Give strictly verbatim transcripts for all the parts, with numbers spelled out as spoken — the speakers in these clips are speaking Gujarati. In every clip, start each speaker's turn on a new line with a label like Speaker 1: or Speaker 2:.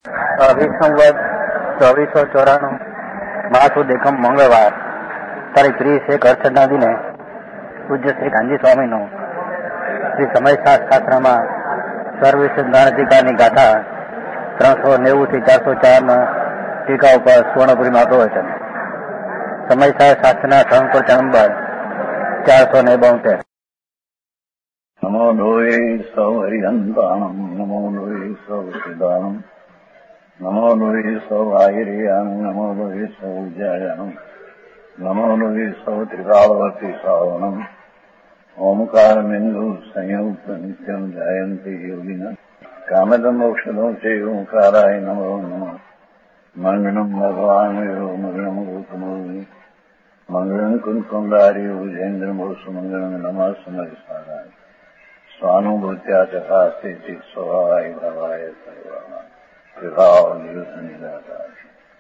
Speaker 1: અભિસંવત ચોવીસો ચોરાણું માસુદ એકમ મંગળવાર તારીખ ત્રીસ એક અડસઠના દિને પૂજ્ય શ્રી કાનજી સ્વામીનું શ્રી સમયશાસ્ત્ર શાસ્ત્રમાં સર્વવિશેષ જ્ઞાનાધિકારની ગાથા ત્રણસો નેવું થી ચારસો ચારમાં ટીકા ઉપર સુવર્ણપુરીમાં પ્રવચન. સમયશાસ્ત્ર શાસ્ત્રના સંકર્ષણ નંબર ચારસો ને બોતેર.
Speaker 2: નમો લોહે સૌ હરિહંતાણમ નમો લોહે સૌ સિદ્ધાણમ નમો લોહે સૌ આયર્યાન નમો લોહે સૌ જયાનમ નમો લોહે સૌ ત્રિકાળવર્તી શ્રાવણમ ઓમકાર બિંદુ સંયુક્ત નિત્યમ જાયંતી યોગિના કામદમ મોક્ષદો છે ઓંકારાય નમો નમઃ. મંગળમ ભગવાન મંગળમ ગોતમોહિ મંગળમ કુંકુંડારી ઉજેન્દ્રમોસુ મંગળમ નમઃ સમયસારાય સ્વાનુભૂત્યા ચકાસ્તે ચિત સ્વભાવાય ભાવાય સર્વાના વિભાવ નિયુત નિરાકાર.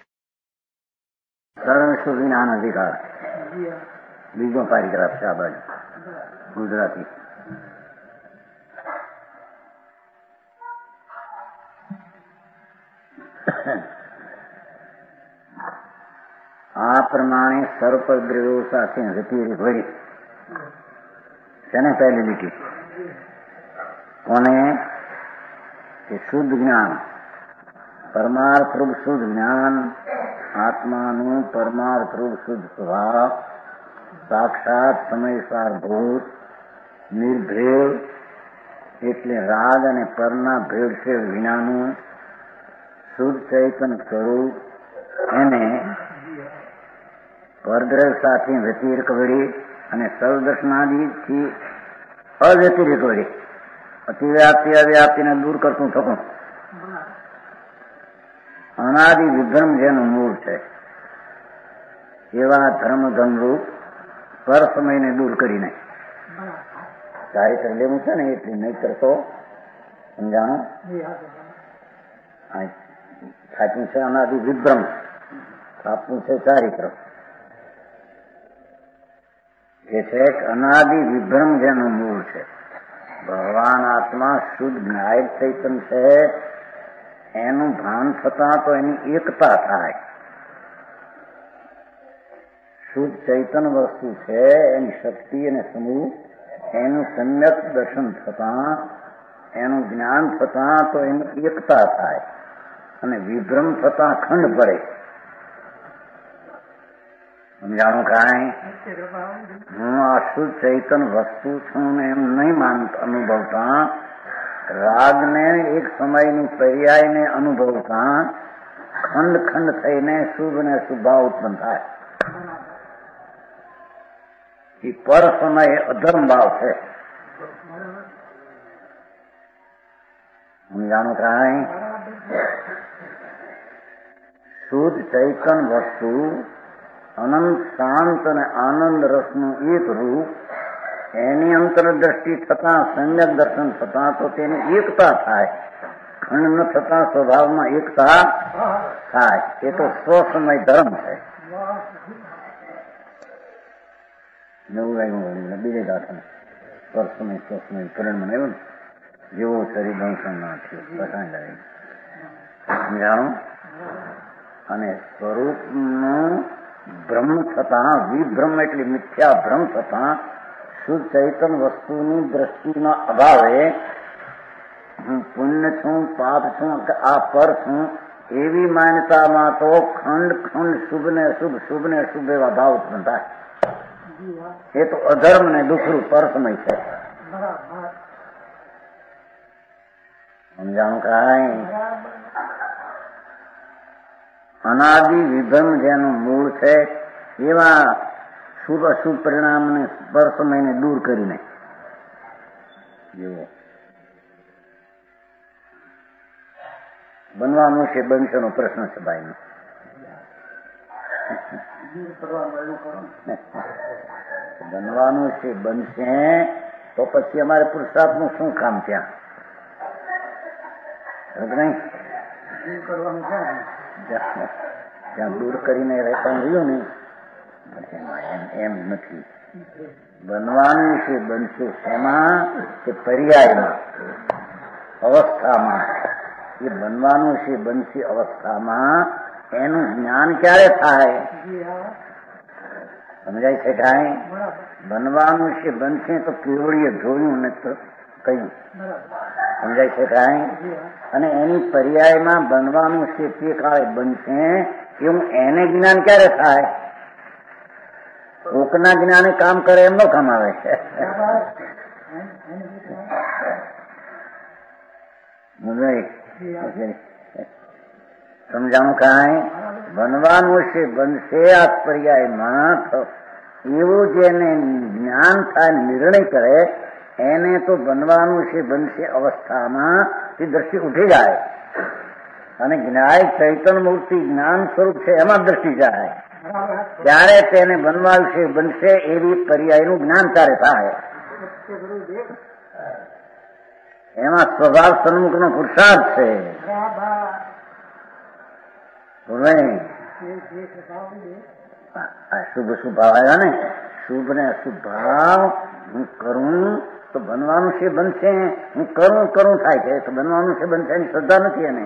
Speaker 1: સર્વસ્વ જ્ઞાન અધિકાર બીજો પારિગ્રાફ છે. આ બાજુ ગુજરાતી. આ પ્રમાણે સર્વદ્રવ્યો સાથે વ્યતિરેક વળી તેને પહેલી લીટી કોને કે શુદ્ધ જ્ઞાન, પરમાર્થ રૂપ શુદ્ધ જ્ઞાન, આત્માનું પરમાર્થ રૂપ શુદ્ધ સ્વભાવ, સાક્ષાત સમયસારભૂત નિર્ભેળ એટલે રાગ અને પરના ભેળસેળ વિનાનું શુદ્ધ ચૈતન સ્વરૂપ, એને પરદ્રવ્ય સાથે વ્યતિરેક વળી અને સર્વદર્શનાદિથી અવ્યતિરેક વળી અતિવ્યાપ્તિ અવ્યાપ્તિને દૂર કરતું થતું અનાદિ વિભ્રમ જેનું મૂળ છે એવા ધર્મ ધનરૂપ પર સમયને દૂર કરીને ચારિત્ર લેવું છે ને એટલી નહીતર તો સમજાણું સાચું છે. અનાદિ વિભ્રમ સાચું છે ચારિત્ર એ છે અનાદિ વિભ્રમ જેનું મૂળ છે. ભગવાન આત્મા શુદ્ધ જ્ઞાય ચૈતન છે. એનું ભાન થતા તો એની એકતા થાય. શુદ્ધ ચૈતન વસ્તુ છે, એની શક્તિ અને સમૂહ એનું સમ્યક દર્શન થતા, એનું જ્ઞાન થતા તો એની એકતા થાય અને વિભ્રમ થતા ખંડ પડે. સમજાણું કાંઈ? હું આ શુદ્ધ ચૈતન વસ્તુ છું ને એમ નહીં માનતા અનુભવતા, રાગને એક સમયની પર્યાયને અનુભવતા ખંડ ખંડ થઈને શુભ ને શુભાવ ઉત્પન્ન થાય. એ પર સમયે અધર્મ ભાવ છે. સમજાણું કાંઈ? શુદ્ધ ચૈતન વસ્તુ અનંત શાંત અને આનંદ રસનું એક રૂપ, એની અંતરદ્રષ્ટિ થતા સમ્યક દર્શન થતા તો તેની એકતા થાય. ખંડ ન થતા સ્વભાવમાં એકતા થાય. એ તો સ્વસમય ધર્મ છે. નવું આવ્યું બીજે ગાથા સ્વર સમય સ્વસમય પરિણામ આવ્યું ને જેવો શરીર દંશન ના થયો બતાવી લાગે. સમજાણું? અને સ્વરૂપનું ભ્રમ થતા, વિભ્રમ એટલે મિથ્યા ભ્રમ થતા શુદ્ધ ચૈતન વસ્તુની દ્રષ્ટિના અભાવે હું પુણ્ય છું, પાપ છું, આ પર છું એવી માન્યતામાં તો ખંડ ખંડ શુભ ને શુભ, શુભ ને શુભ એવા ભાવ ઉત્પન્ન થાય. એ તો અધર્મ ને દુઃખરૂપ પરસમય છે. સમજાણું કાંઈ? અનાદિ વિભ્રમ જેનું મૂળ છે એવા શુભ અશુભ પરિણામને પર સમયને દૂર કરીને જેવો બનવાનું છે. બનશે નો પ્રશ્ન છે ભાઈ. બનવાનું છે, બનશે તો પછી અમારે પુરુષાર્થનું શું કામ ત્યાં? નહીં કરવાનું છે. ત્યાં દૂર કરીને રહેતા રહ્યું ને એમ નથી. બનવાનું છે, બનશે શેમાં? કે પર્યાયમાં, અવસ્થામાં. એ બનવાનું છે બનશે અવસ્થામાં એનું જ્ઞાન ક્યારે થાય? સમજાય છે કાંઈ? બનવાનું છે બનશે તો કેવળીએ જોયું ને તો કહ્યું. સમજાય છે કાંઈ? અને એની પર્યાયમાં બનવાનું છે તે કાળે બનશે એવું એને જ્ઞાન ક્યારે થાય? કોકના જ્ઞાને કામ કરે એમ નો કામ આવે છે. સમજાણું કાંઈ? બનવાનું છે બનશે આ પર્યાયમાં એવું જેને જ્ઞાન થાય નિર્ણય કરે એને તો બનવાનું છે બનશે અવસ્થામાં તે દ્રષ્ટિ ઉઠી જાય અને જ્ઞાય ચૈતન્ય મૂર્તિ જ્ઞાન સ્વરૂપ છે એમાં દ્રષ્ટિ જાય ત્યારે તેને બનવાનું છે બનશે એવી પર્યાયનું જ્ઞાન ત્યારે થાય. એમાં સ્વભાવ સન્મુખ નો પુરુષાર્થ છે. શુભ શુભ ભાવ આવ્યા ને, શુભ ને અશુભ ભાવ. હું કરું તો બનવાનું છે બનશે, હું કરું કરું થાય છે તો બનવાનું છે બનશે એની શ્રદ્ધા નથી. એને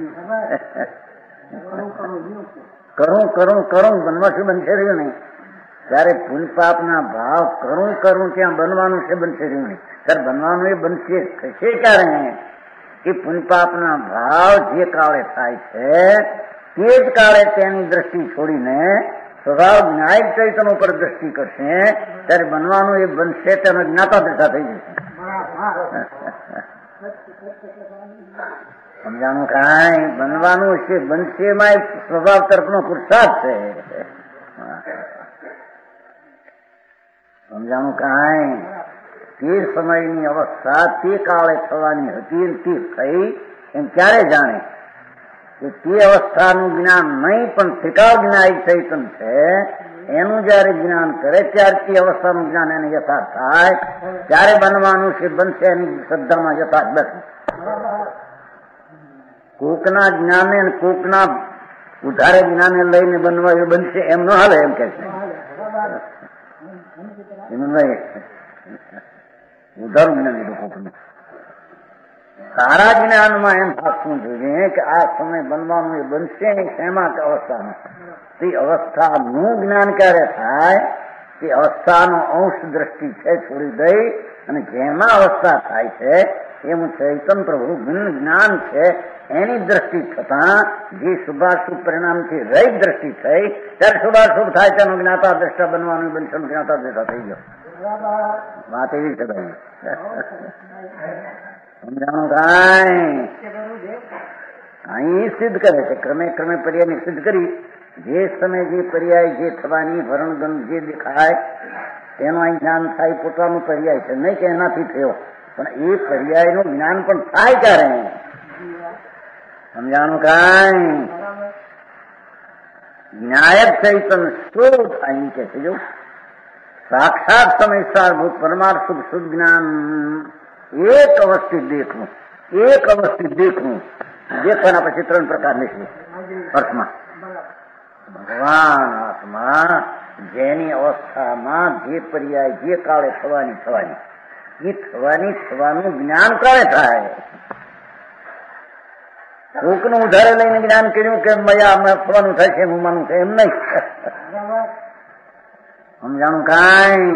Speaker 1: કરું કરું કરું બનવા છે બનશે રહ્યું નહીં. ત્યારે પુણ્ય પાપના ભાવ કરું કરું ત્યાં બનવાનું છે બનશે રહ્યું નહીં. ત્યારે બનવાનું એ બનશે થશે ક્યારે? એ પુણ્ય પાપના ભાવ જે કાળે થાય છે તે જ કાળે તેની દ્રષ્ટિ છોડીને સ્વભાવ ન્યાયિક ચૈતન્ય ઉપર દ્રષ્ટિ કરશે ત્યારે બનવાનું એ બનશે તેનો જ્ઞાતા દશા થઈ જશે. સમજાણું કાંઈ? બનવાનું છે બનશે એમાં એક સ્વભાવ તરફનો પુરુષાર્થ છે. સમજાણું કાંઈ? તે સમયની અવસ્થા તે કાળે થવાની હતી તે થઈ એમ ક્યારે જાણે કે તે અવસ્થાનું જ્ઞાન નહીં પણ ત્રિકાળ જ્ઞાયિક ચૈતન્ય છે એનું જયારે જ્ઞાન કરે ત્યારે તે અવસ્થાનું જ્ઞાન એને યથાર્થ થાય ત્યારે બનવાનું છે બનશે એની શ્રદ્ધામાં યથાર્થ બેસે. કોકના જ્ઞાને કોકના ઉધારે જ્ઞાને લઈને બનવા એ બનશે એમ ન હાલે એમ કે છે. ઉધારું જ્ઞાન લીધું કોકનું. સારા જ્ઞાનમાં એમ ભાગવું જોઈએ કે આ સમય બનવાનું એ બનશે એમાં અવસ્થામાં તે અવસ્થાનું જ્ઞાન ક્યારે થાય? તે અવસ્થાનો અંશ દ્રષ્ટિ છે છોડી દઈ અને જેમાં અવસ્થા થાય છે એમ ચૈતન્ય પ્રભુ જ્ઞાન છે એની દ્રષ્ટિ થતા જે શુભાશુભ પરિણામથી રહિત દ્રષ્ટિ થઈ ત્યારે શુભાશુભ થાય તેનું જ્ઞાતા દ્રષ્ટા બનવાનું બનશે જ્ઞાતા દ્રષ્ટા થઈ ગયો. વાત એવી છે ભાઈ. સમજાણું કાંઈ? અહીં સિદ્ધ કરે છે ક્રમે ક્રમે પર્યાય સિદ્ધ કરી જે સમય જે પર્યાય જે થવાની વર્ણગંધ જે દેખાય તેનું અહીં જ્ઞાન થાય પોતાનું પર્યાય છે નહીં કે એનાથી થયો પણ એ પર્યાયનું જ્ઞાન પણ થાય ક્યારે? સમજાણું કાંઈ? ન્યાયક ચૈતન્ય શુદ્ધ અહીં કે છે જો સાક્ષાત સમય સારભૂત પરમાર્થ શુભ શુદ્ધ જ્ઞાન એક અવસ્થિત દેખવું એક અવસ્થિત દેખવું દેખવાના પછી ત્રણ પ્રકાર નીકળે અર્થમાં. ભગવાન આત્મા જેની અવસ્થામાં જે પર્યાય જે કાળે થવાની થવાની એ થવાની થવાનું જ્ઞાન કાળે થાય. કોકનું ઉધારે લઈને જ્ઞાન કર્યું કે મયા થવાનું થાય છે હું માનું છે એમ નહીં. સમજાણું કાંઈ?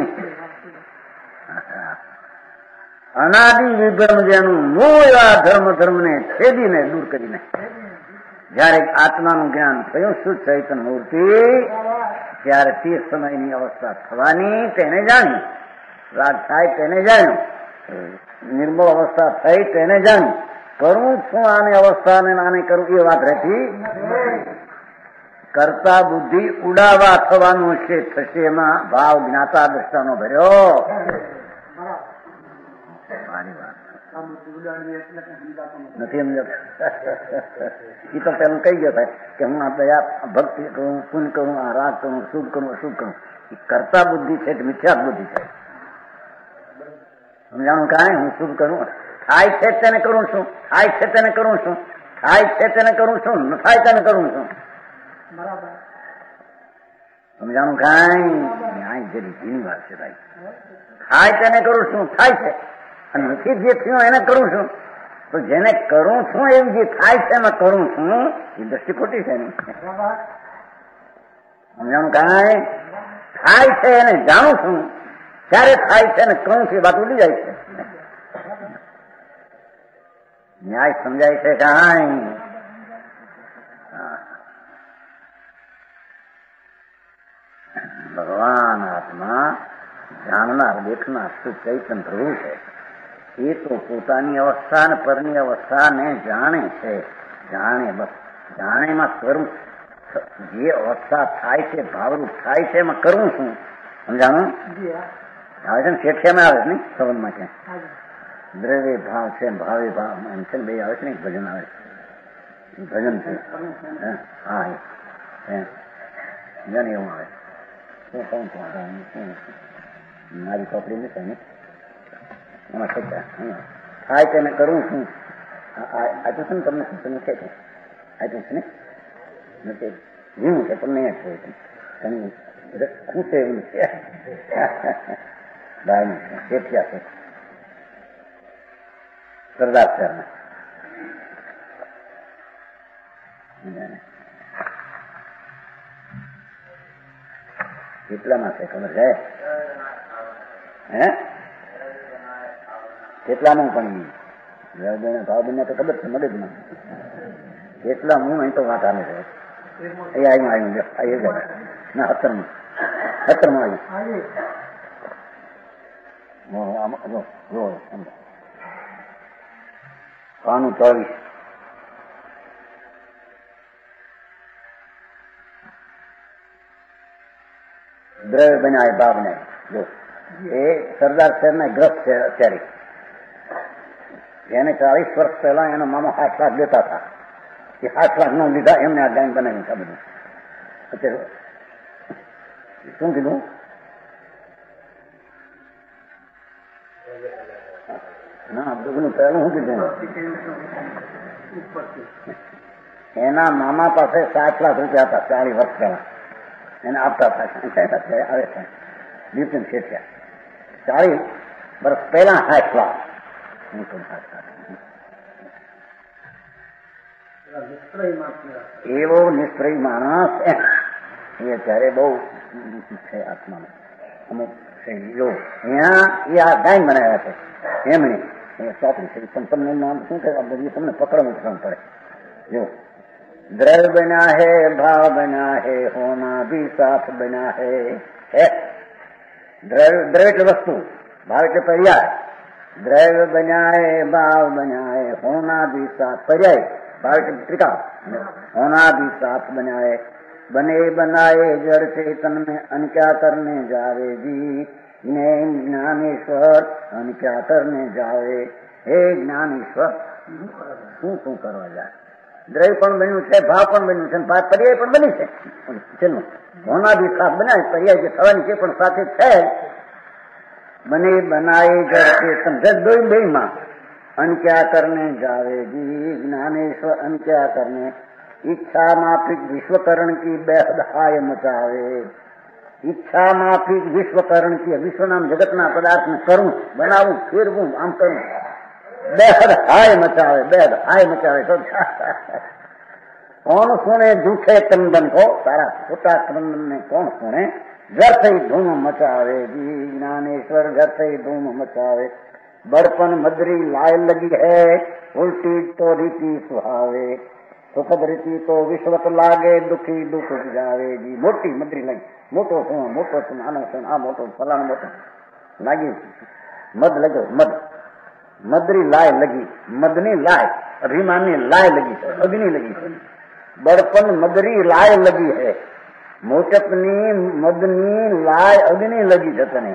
Speaker 1: અનાદિ વિભ્રમ જેનું મૂળ એવા ધર્મ ધર્મને છેદીને દૂર કરીને જયારે આત્માનું જ્ઞાન થયું શુદ્ધ ચૈતન્ય મૂર્તિ ત્યારે તે સમયની અવસ્થા થવાની તેને જાણી, રાગ થાય તેને જાણ્યું, નિર્મળ અવસ્થા થઈ તેને જાણ્યું. કરું છું આને અવસ્થાને આને કરું એ વાત રહેતી કરતા બુદ્ધિ ઉડાવા થવાનું છે થશે એમાં ભાવ જ્ઞાતા દ્રષ્ટાનો ભર્યો. નથી સમજાતું. એ તો પેલું કહી ગયો થાય કે હું આ દયા ભક્તિ કરું પુણ્ય કરું આ રાગ કરું શુભ કરું અશુભ કરું એ કરતા બુદ્ધિ છે મિથ્યા બુદ્ધિ છે. સમજાણું કાંઈ? હું શુભ કરું થાય છે તેને કરું છું, થાય છે તેને કરું છું, થાય છે તેને કરું છું, ન થાય તેને કરું છું. સમજાણું કાંઈ? ન્યાય જેની જીની વાત છે ભાઈ. થાય તેને કરું છું થાય છે અને નથી જે થયું એને કરું છું તો જેને કરું છું એવું જે થાય છે એમાં કરું છું એ દ્રષ્ટિ ખોટી છે ને. સમજાણું? કાંઈ થાય છે એને જાણું છું, ક્યારે થાય છે ને કરું છું એ વાત ઉડી જાય છે. ન્યાય સમજાય છે કાંઈ? ભગવાન આત્મા જાણનાર દેખનાર શુદ્ધ ચૈતન્ય પ્રભુ છે. એ તો પોતાની અવસ્થા અને પરની અવસ્થાને જાણે છે. જાણે બસ જાણેમાં કરું, જે અવસ્થા થાય છે ભાવરૂપ થાય છે એમાં કરવું છું. સમજાણું? આવે છે ને શેઠિયામાં આવે છે ને સંબંધમાં ક્યાં દ્રવ્ય ભાવ છે ભાવે ભાવ એમ છે ને બે આવે છે ને ભજન આવે છે ભજન છે. હા ભજન એવું આવે મારી ચોપડી નથી ને એમાં છતાં થાય તેને કરવું છું. આટલું છે ને તમને સૂચન છે કે આટલું છે ને નથી જીવું છે પણ નહીં છે તમે શું છે એવું છે બહારનું શેઠિયા છે સરદાર શહેરના કેટલામાં છે ખબર છે? હે કેટલામાં પણ ભાવ બને તો ખબર છે મગજમાં કેટલા હું અહીં તો વાત આવે છે. એ આવ્યું આવ્યું આવી જાય ના સત્તરમાં સત્તરમાં આવ્યું કાનું ચોવીસ દ્રવ્ય બન્યા ભાવ બન્યા. જો એ સરદાર શહેરના ગ્રસ્ત છે અત્યારે. જેને ચાલીસ વર્ષ પહેલા એનો મામા આઠ લાખ દેતા હતા એ આઠ લાખ નો લીધા એમને આ ડાઈમ બનાવી હતા બધું. અત્યારે શું કીધું? ના બધું પહેલું શું કીધું? એના મામા પાસે સાત લાખ રૂપિયા હતા ચાલીસ વર્ષ પહેલા એને આપતા હતા આવે છે બિપિન શેઠિયા. ચાલીસ વર્ષ પહેલા સાત લાખ એવો નિષ્પ્રય માણસ એ અત્યારે બહુ છે આત્માનો અમુક છે. જો અહીંયા એ આ ડાઈમ બનાવ્યા છે એમણે એ ચોપડી છે પણ તમને નામ શું કહેવા બધું તમને પકડવું કરવું પડે. જો દ્રવ્ય બના હે ભાવ બના હે હોના ભી સાથ બના હે. દ્રવ્ય દ્રવ્ય એટલે વસ્તુ, ભાવ એટલે પર્યાય. દ્રવ્ય બન્યા હે ભાવ બન્યા હે હોના ભી સાથ પર્યાય भाव त्रिकाल होना भी साथ बनाए बने बनाए जड़ चेतन में अन क्या करने जावे जी ने ज्ञानेश्वर अन क्या करने जावे. हे ज्ञानेश्वर શું શું કરવા જાય? દ્રવ્ય પણ બન્યું છે, ભાવ પણ બન્યું છે, પર્યાય પણ બની છે. ચલો હોના भी साथ बनाए પર્યાય જે થવાની છે પણ સાથે છે. बने बनाए जड़ चेतन जग दो બે માં अन क्या करने जावे जी ज्ञानेश्वर अन क्या करने इच्छा माफिक विश्वकरण की बेहद हाय मचावे. ઈચ્છા માફિક વિશ્વકરણ की विश्व नाम जगत ना पदार्थ में करूं बनाऊं फेरવું આમ કરું बेहद हाय मचावे बेहद हाय मचावे. तो कौन सुने झूठे क्रंदन को सारा छोटा क्रंदन में कौन सुने? घर से ही धूम मचावे जी ज्ञानेश्वर घर से ही धूम मचावे. बड़पन मदरी लाय लगी है उल्टी तो रीति सुहावे. सुखद रीति तो विश्वत लागे दुखी दुख जावे जी. मोटी मदरी लगी मोटो શું મોટો છું નાનો છું આ મોટો ફલાણો મોટો લાગી મદ લગ્યો મદ મદરી લાય લગી મદની લાય અભિમાનની લાય લગી છે અગ્નિ લગી છે. બળપન મદરી લાય લગી है મોટપની મદની લાય અગ્નિ લગી છે તને.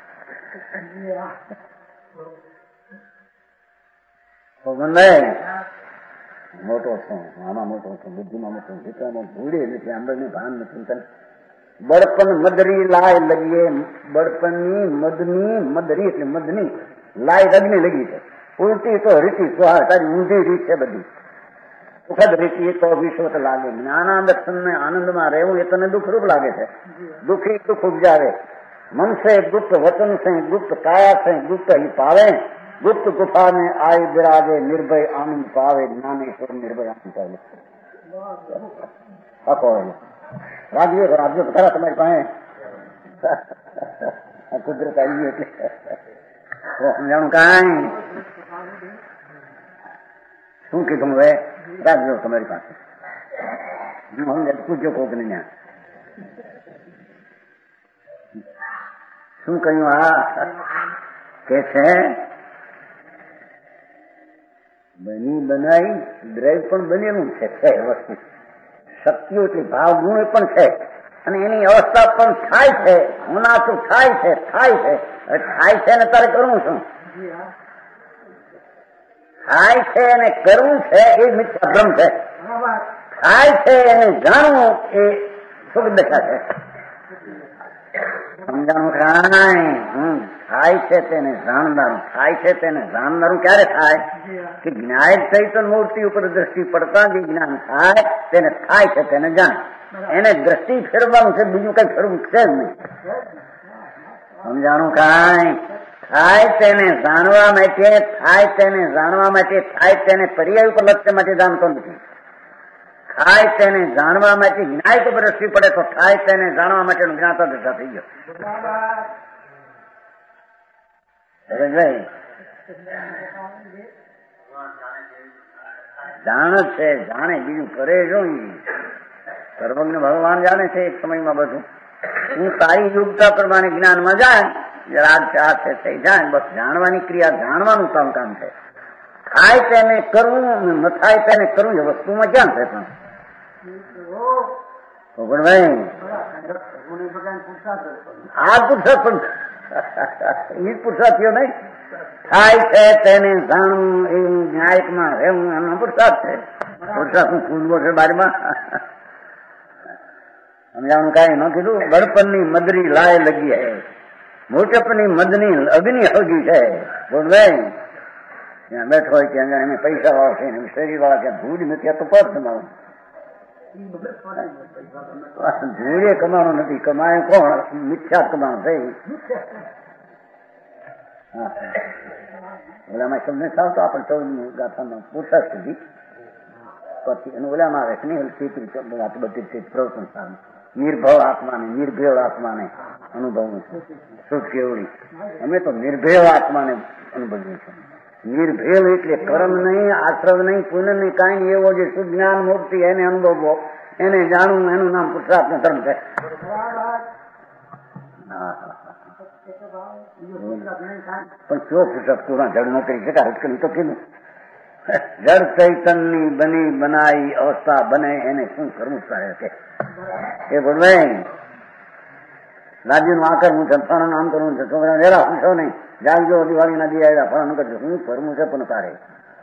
Speaker 1: મોટો છું આમાં મોટો છું બુદ્ધિમાં મોટો વિચારમાં ભૂડે નથી અંદરની ભાન નથી તને. બળપન મદરી લાય લગીએ બળપનની મદની મદરી એટલે મદની લાય અગ્નિ લગી છે. ઉલટી તો રીતિ સુહાર તારી ઊંધી રીત છે બધી. સુખદ રીતિ તો વિશ્વત લાગે. જ્ઞાનાદર્શન ને આનંદમાં રહેવું એ તને દુઃખ રૂપ લાગે છે. દુઃખી દુઃખ ઉપજાવે. મન સે ગુપ્ત વચન સે ગુપ્ત કાયા સે ગુપ્ત ही पावे ગુપ્ત ગુફા ને આય બિરાજે નિર્ભય આનંદ પાવે જ્ઞાનેશ્વર નિર્ભય આનંદ પાવે. આપો રાજ્યો રાજ્યો ખરા તમારી પાસે કુદરત આવી એટલે સમજાણું કાંઈ શું કીધું હવે રાજ્યો તમારી પાસે પૂછ્યો કોક ને ત્યાં શું કહ્યું? આ કે છે બની બનાવી દ્રવ્ય પણ બનેલું છે વસ્તુ, શક્તિઓ એટલી ભાવ ગુણ પણ છે અને એની અવસ્થા પણ થાય છે. હોનાતું થાય છે થાય છે થાય છે ને તારે કરવું શું? થાય છે અને કરવું છે એ મિથ્યા ભ્રમ છે. થાય છે એને જાણવું એ સુખ દશા છે. સમજાણું કાંઈ? હમ થાય છે તેને જાણનારું થાય છે તેને જાણનારું ક્યારે થાય કે જ્ઞાય ચૈતન્ય મૂર્તિ ઉપર દ્રષ્ટિ પડતા જે જ્ઞાન થાય તેને થાય છે તેને જાણ. એને દ્રષ્ટિ ફેરવવાનું છે, બીજું કઈ ફેરવું છે જ નહીં. સમજાણું કાંઈ? થાય તેને જાણવા માટે થાય તેને જાણવા માટે થાય તેને પર્યાય ઉપર લક્ષ્ય માટે જાણતો નથી. થાય તેને જાણવા માટે જ્ઞાય તો દ્રષ્ટિ પડે તો થાય તેને જાણવા માટેનું જ્ઞાતા દશા થઈ ગયો. જાણ છે જાણે બીજું કરે શું? સર્વજ્ઞ ભગવાન જાણે છે એક સમયમાં બધું. હું તારી યોગ્યતા પ્રમાણે જ્ઞાનમાં જાય રાગ ચાર છે થઈ જાય બસ જાણવાની ક્રિયા જાણવાનું કામ કામ છે. થાય તેને કરવું ન થાય તેને કરવું એ વસ્તુમાં ક્યાં છે? પણ ભાઈ આ પુરુષાર્થ પણ એ પુરુષાર્થ થયો નહીં. થાય છે તેને જાણવું એવું ન્યાયમાં રહેવું એનો પુરુષાર્થ છે. પુરુષાર્થ હું પૂછવો છે બારીમાં સમજાણું કાંઈ ન કીધું. બળપણની મદરી લાય લગી હે મોટપની મદની અગ્નિ હગી છે. બોલ ભાઈ ત્યાં બેઠો હોય ત્યાં એને પૈસા વાળો છે શરીર વાળા ત્યાં ભૂજ નથી આ તો પર તમારું ધૂળે કમાણો નથી. કમાય કોણ? મિથ્યા કમાણો થઈ. ઓલામાં શબ્દ થાવ તો આપણે ચૌદ ગાથામાં પૂછા સુધી પછી એનું ઓલામાં આવે છે ને બધી પ્રવચન સારું નિર્ભવ આત્માને નિર્ભય આત્માને અનુભવવું છે. શું કેવડી અમે તો નિર્ભય આત્માને અનુભવીએ છીએ. નિર્ભેલ એટલે કર્મ નહીં, આશ્રવ નહીં, પુણ્ય નહીં, કાંઈ એવો જે સુજ્ઞાન મૂર્તિ એને અનુભવવો એને જાણવું એનું નામ પુરુષાર્થ નો ધર્મ છે. પણ કયો પુરુષાર્થ પૂરા જડ ન કરી શકાય? અટકલી તો કીધું જડ ચૈતનની બની બનાવી અવસ્થા બને એને શું કરવું સારે છે એ બોલવે. રાજ્યનું આ કરવું છે, ફળનું આમ કરવું છે, છોકરા વેરા પૂછો નહીં, જાગજો દિવાળી ના દી આવ્યા ફળનું કરજો, શું કરવું છે પણ તારે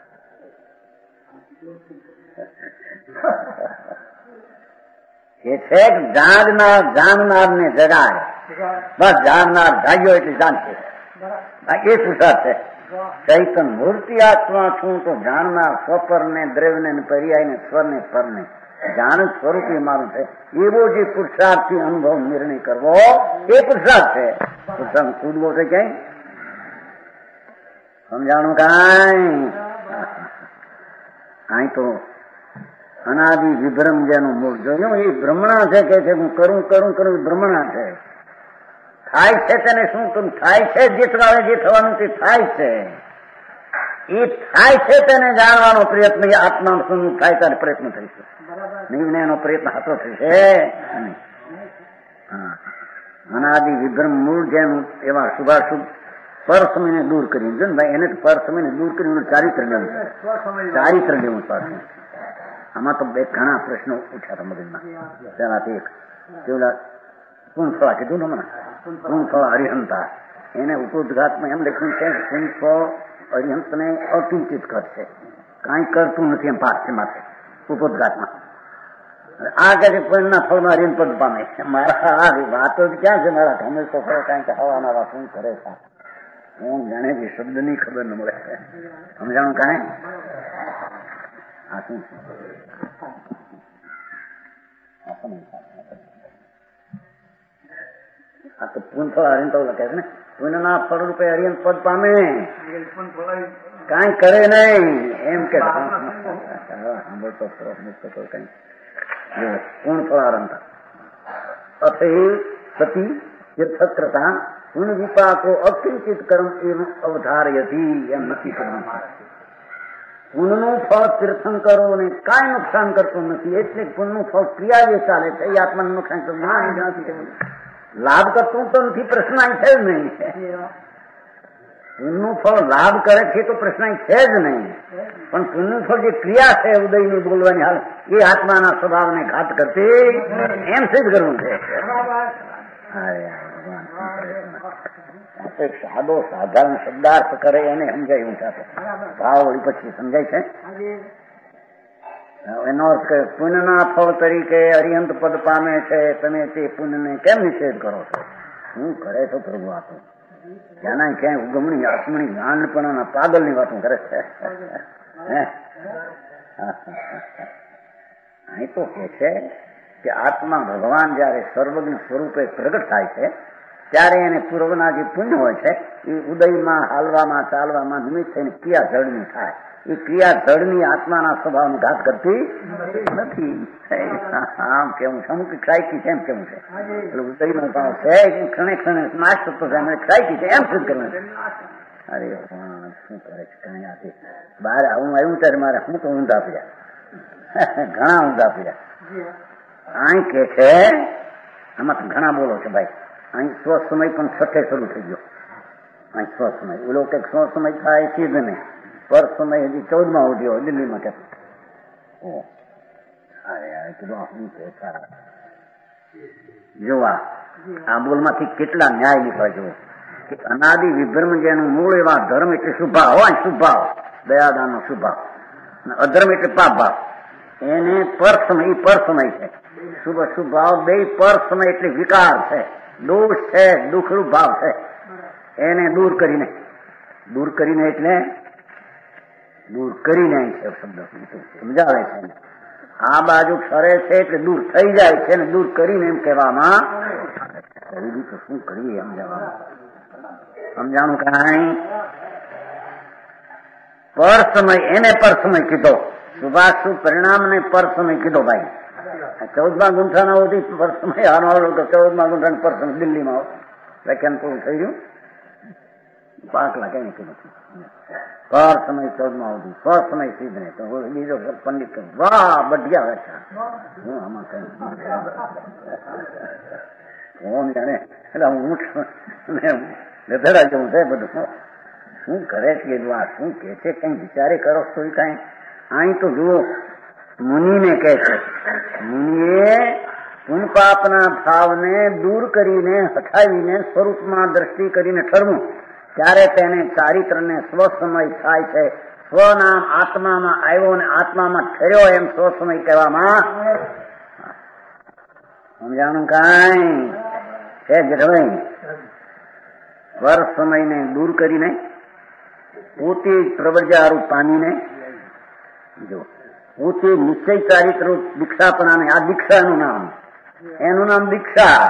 Speaker 1: એ છે જાગનાર જાણનાર ને જગાડે. બસ જાણનાર જાગ્યો એટલે જાણશે એ પુરુષાર્થ છે. ચૈતન મૂર્તિ આત્મા છું તો જાણનાર સ્વપર ને દ્રવ્ય ને પર્યાય ને સ્વર ને પર ને જાણ સ્વરૂપ એ મારું છે. એવો જે પુરુષાર્થ થી અનુભવ નિર્ણય કરવો એ પુરુષાર્થ છે. પુરુષાર્થ કૂદવો છે ક્યાંય? સમજાણું કાંઈ? અહીં તો અનાદિ વિભ્રમ જેનું મૂળ જોયું એ ભ્રમણા છે કે છે હું કરું કરું કરું ભ્રમણા છે. થાય છે તેને શું કરું? થાય છે જે થવાને જે થવાનું તે થાય છે. એ થાય છે તેને જાણવાનો પ્રયત્ન એ આત્મા શું થાય ત્યારે પ્રયત્ન થશે નહીં ને એનો પ્રયત્ન હાથો થશે. અનાદિ વિભ્રમ મૂળ જેનું એવા શુભાશુભ પર સમયને દૂર કરી જો ને ભાઈ એને પર સમયને દૂર કરી ચારિત્ર લેવું ચારિત્ર લેવું સ્વાસ્થ્ય. આમાં તો બે ઘણા પ્રશ્નો ઉઠ્યા હતા મગજમાં. તેનાથી એક પેલા કુંફળા કીધું ને હમણાં કુંફળા અરિહંતા એને ઉપોદઘાતમાં એમ લખ્યું છે કુંફળ અરિહંત ને અકિંચિત કરશે, કાંઈ કરતું નથી એમ પાઠ છે માથે ઉપોદઘાતમાં. આ કે ના ફળમાં અરિહંત પદ પામે. મારા આ વાતો ક્યાં છે મારા ધમે તો ખરો કાંઈક હવાના શું કરે છે હું જાણે કે શબ્દ ની ખબર ન મળે. સમજાણું કાંઈ? આ શું છે? આ તો પૂનફળ હરિણ તો લખે છે ને પુણ્યના ફળ રૂપે હરિયન પદ પામે, કઈ કરે નહીં એમ કે સાંભળતો ખરો કઈ પૂર્ણ ફળારંતા અથે સતી તીર્થક્રતા પુણ્ય વિપાકો અકિંચિત કર્મ એમ અવધારયતી એમ નક્કી કરવાનું. પુણ્યનું ફળ તીર્થંકરો ને કાંઈ નુકસાન કરતું નથી, એટલે પુણ્યનું ફળ ક્રિયા જે ચાલે છે એ આત્માને નુકસાન કરતું નથી. લાભ કરતું તો નથી, પ્રશ્ન છે જ નહીં. પુણ્યનું ફળ લાભ કરે છે તો પ્રશ્ન છે જ નહીં, પણ પુણ્યનું ફળ જે ક્રિયા છે ઉદયની બોલવાની હાલ એ આત્માના સ્વભાવને ઘાત કરતી એમ સિદ્ધ કરવું છે. સાદો સાધારણ શબ્દાર્થ કરે એને સમજાયું સાથે ભાવ વળી પછી સમજાય છે. એનો અર્થ કે પુણ્યના ફળ તરીકે અરિહંત પદ પામે છે, તમે તે પુણ્યને કેમ નિષેધ કરો છો? શું કરે છો પ્રભુ? આપો ક્યાંના ક્યાંય ઉગમણી આત્મણી ગાંડપણાના પાગલની વાતો કરે છે. અહીં તો કે છે કે આત્મા ભગવાન જયારે સર્વજ્ઞ સ્વરૂપે પ્રગટ થાય છે ત્યારે એને પૂર્વના જે પુણ્ય હોય છે એ ઉદયમાં હાલવામાં ચાલવામાં નિમિત્ત થઈને ક્રિયા જળની થાય. એ ક્રિયા જળની આત્માના સ્વભાવને ઘાત કરતી નથી. આમ કેવું છે, અમુક ક્ષાયકી છે એમ કેવું છે, એટલે ઉદયનો ભાવ છે ક્ષણે ક્ષણે નાશ થતો છે, ક્ષાયકી છે એમ સિદ્ધ કરવું છે. અરે ભગવાન શું કરે છે કઈ આથી બહાર આવું આવ્યું ત્યારે મારે હું તો ઊંધા પીડ્યા, ઘણા ઊંધા પીડ્યા. અહીં કે છે આમાં તો ઘણા બોલો છે ભાઈ. અહીં સ્વ સમય પણ છઠ્ઠે શરૂ થઈ ગયો. અહીં સ્વ સમય ઓલો કે સ્વ સમય થાય સિદ્ધ નહીં, પર સમય હજી ચૌદમાં ઉઠ્યો દિલ્હીમાં કે જોવા આ બોલમાંથી કેટલા ન્યાય નીકળે જુઓ કે અનાદિ વિભ્રમ જેનું મૂળ એવા ધર્મ એટલે શુભાવ હોય, શુભાવ દયાદાન નો શુભાવ, અધર્મ એટલે પાપ ભાવ. એને પર સમય એ પર સમય છે. શુભ શુભાવ બે પર સમય એટલે વિકાર છે, દોષ છે, દુઃખરૂપ ભાવ છે. એને દૂર કરીને દૂર કરીને એટલે દૂર કરીને છે શબ્દ સમજાવે છે. આ બાજુ ફરે છે એટલે દૂર થઈ જાય છે ને દૂર કરીને એમ કહેવામાં તો શું કરીએ સમજાવવાનું સમજાણું કાંઈ પર સમય એને પર સમય કીધો. શુભાશુભ પરિણામ ને પર સમય કીધો ભાઈ. ચૌદમા ગુંઠાના હોતી પર સમય આનો તો ચૌદમા ગુંઠા પર સમય દિલ્હીમાં વ્યાખ્યાન પૂરું થઈ ગયું. પાંચ લાખ એને કીધું પર સમય ચૌદમાં હોતી પર સમય સિદ્ધ નહીં તો બીજો પંડિત વાહ બઢિયા બેઠા હું આમાં કઈ કોણ જાણે એટલે ઊંટ ગધેડા જેવું છે બધું. શું કરે છે આ શું કે છે કઈ વિચારે કરો તો કઈ. અહીં તો જુઓ મુનિને કહે છે, મુનિએ પુણ્ય પાપના ભાવને દૂર કરીને હટાવીને સ્વરૂપમાં દ્રષ્ટિ કરીને ઠરવું ત્યારે તેને ચારિત્રને સ્વસમય થાય છે. સ્વનામ આત્મામાં આવ્યો ને આત્મામાં ઠર્યો એમ સ્વસમય કહેવામાં સમજાણું કાંઈ છે જ ભાઈ. પર સમયને દૂર કરીને પોતે પ્રવર્જારૂપ પામીને જો પોતે નિશ્ચય ચારિત્ર દીક્ષાપણાને આ દીક્ષાનું નામ એનું નામ દીક્ષા.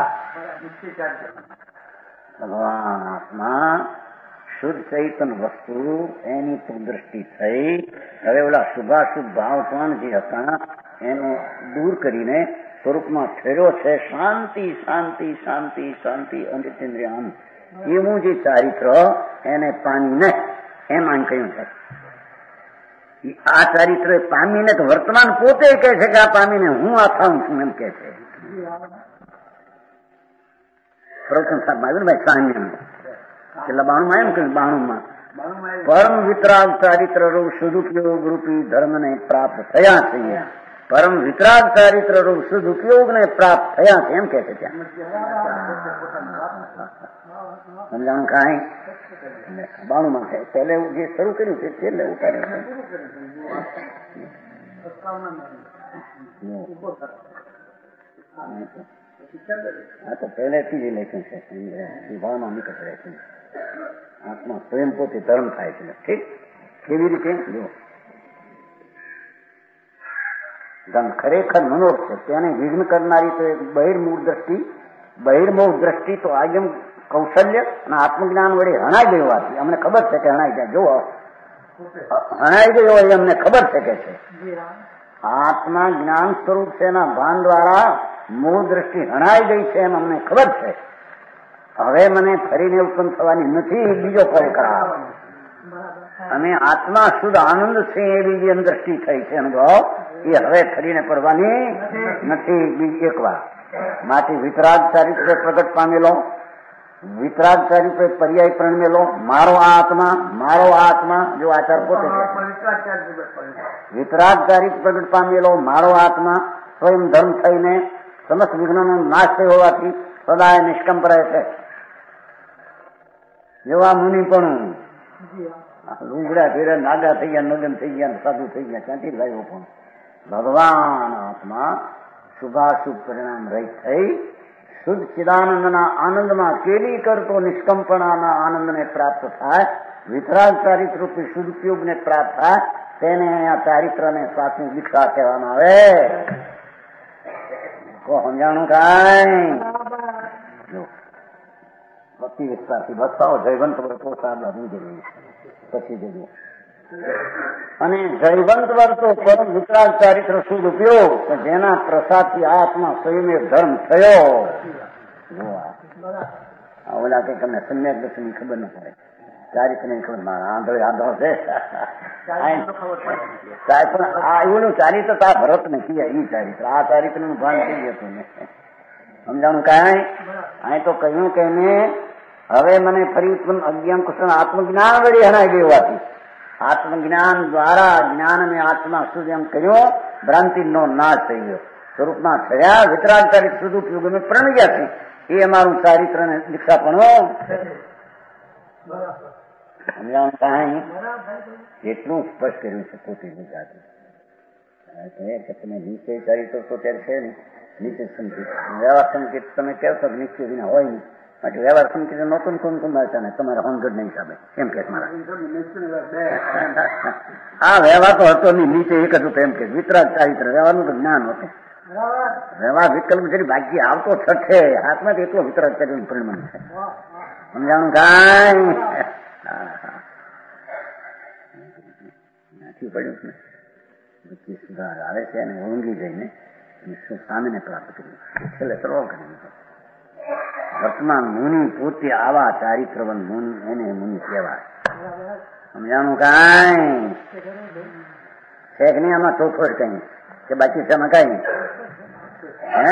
Speaker 1: ભગવાન આત્મા શુદ્ધ ચૈતન વસ્તુ એની તો દ્રષ્ટિ થઈ. હવે ઓલા શુભાશુભ ભાવ પણ જે હતા એને દૂર કરીને સ્વરૂપમાં ઠેર્યો છે. શાંતિ શાંતિ શાંતિ શાંતિ અનિતેન્દ્રિયામ એવું જે ચારિત્ર એને પામીને એમ આમ કહ્યું છે. આ ચારિત્ર પામીને તો વર્તમાન પોતે કહે છે કે આ પામીને હું આ થાઉં છું એમ કે છે. પ્રવચન સાહેબ આવ્યું ને ભાઈ સામાન્ય છેલ્લા બાણું એમ કહ્યું બાણું માં પરમ વિતરાગ ચારિત્ર રૂપ સદુપયોગ રૂપી ધર્મ ને પ્રાપ્ત થયા છે. પરમ વિતરાગ ચારિત્ર રૂપ સદુપયોગ ને પ્રાપ્ત થયા છે એમ કે છે ત્યાં. સમજાણું કાંઈ બાણું માં છે પહેલે જે શરૂ કર્યું છે છેલ્લે ઉતાર્યું. હા તો પહેલેથી જ લેખન છે વિભાવમાં નિકટ રહે છે. આત્મા સ્વયં પોતે ધર્મ થાય છે. ઠીક કેવી રીતે જો ખરેખર મનોર છે તેને વિઘ્ન કરનારી તો એક બહિર્મુખ દ્રષ્ટિ બહિર્મુખ દ્રષ્ટિ તો આગમ કૌશલ્ય અને આત્મજ્ઞાન વડે હણાઈ ગયો હોવાથી અમને ખબર છે કે હણાઈ જાય. જુઓ, હણાઈ ગયો હોય અમને ખબર છે કે છે આત્મા જ્ઞાન સ્વરૂપ છે એના ભાન દ્વારા મૂળ દ્રષ્ટિ હણાઈ ગઈ છે એમ અમને ખબર છે. હવે મને ફરીને ઉત્પન્ન થવાની નથી. બીજો ફરી કરાવ અને આત્મા શુદ્ધ આનંદ છે એવી જે દ્રષ્ટિ થઈ છે અનુભવ એ હવે ફરીને પડવાની નથી. બીજી એક વાર માટે વિતરાગ ચારિત્ર્ય પ્રગટ પામેલો, વિતરાગ ચારિત્ર્ય પર્યાય પ્રણમેલો મારો આ આત્મા, મારો આ આત્મા. જો આચાર પોતે વિતરાગ ચારિત્ર્ય પ્રગટ પામેલો મારો આત્મા સ્વયં ધર્મ થઈને સમસ્ત વિઘ્નોનો નાશ થયો હોવાથી સદાય નિષ્કંપ રહે છે. જેવા મુનિ પણ રૂંગડા ફેરે નાગા થઈ ગયા, નગન થઈ ગયા, સાધુ થઈ ગયા, ક્યાંથી લાવ્યો પણ ભગવાન આત્મા શુભાશુભ પરિણામ રહિત થઈ શુદ્ધ ચિદાનંદના આનંદમાં કેલી કરતો નિષ્કંપણાના આનંદને પ્રાપ્ત થાય, વિતરાગ ચારિત્ર રૂપી સદુપયોગને પ્રાપ્ત થાય, તેને આ ચારિત્રને સાચું દીક્ષા કહેવામાં આવે. કો સમજાણું કાંઈ? ભક્તિ વિસ્તારથી બતાવો જયવંત વર્તો સાદા જરૂરી પછી જજો. અને જયવંત વર્તો પરમ વિતરાગ ચારિત્ર શુદ્ધ ઉપયોગ જેના પ્રસાદથી આત્મા સ્વયં ધર્મ થયો. ઓલા કઈ તમને સમ્યક દર્શનની ખબર ન પડે, ચારિત્ર ની ખબર. મારા આંધળે આંધળો છે એવું ચારિત્ર આ ભરત ને કીયા ઈ ચારિત્ર આ ચારિત્ર નું ભાન થઈ જતું ને સમજાણું કાંઈ? અહીં તો કહ્યું કે હવે મને ફરી અજ્ઞાન કુશળ આત્મજ્ઞાન વળી હણાઈ ગઈ હોવાથી આત્મજ્ઞાન દ્વારા જ્ઞાન અને આત્મા સુધી એમ કહ્યું ભ્રાંતિ નો નાશ થઈ ગયો. સ્વરૂપમાં થયા વિતરાગ ચારિત્ર શુદ્ધ ઉપયોગ અમે પ્રણી ગયા છે. એ અમારું ચારિત્ર ને દીક્ષા પણ સમજાણું કાંઈ? એટલું સ્પષ્ટ કર્યું છે પોતે ગુજરાતી કે તમે નીચે ચારિત્ર તો ત્યારે છે ને નીચે સંકેત વ્યવહાર સંકેત તમે કહો છો નીચે વિના હોય નહીં. માટે વ્યવહાર સંકેત નહોતું ને કોણ કોણ મારતા ને તમારા હોમગઢ ના હિસાબે એમ કે મારા આ વ્યવહાર તો હતો નહીં, નીચે એક હતું એમ કે વિતરાગ ચારિત્ર વ્યવહારનું તો જ્ઞાન હતું. વ્યવહાર વિકલ્પ જરી ભાગ્ય આવતો છઠે હાથમાં એટલો વિતરાગ ચારિત્ર પરિણામ છે. સમજાણું કાંઈ? નાખ્યું પડ્યું ને બધી સુધાર આવે છે અને ઓળંગી જઈને સામેને પ્રાપ્ત કર્યું છેલ્લે સર્વ કરી દીધો. વર્તમાન મુનિ પોતે આવા ચારિત્રવન મુનિ એને મુનિ કહેવાય. સમજાણું કાંઈ? છે કે નહીં આમાં ચોખવટ કઈ કે બાકી છે આમાં કઈ? હે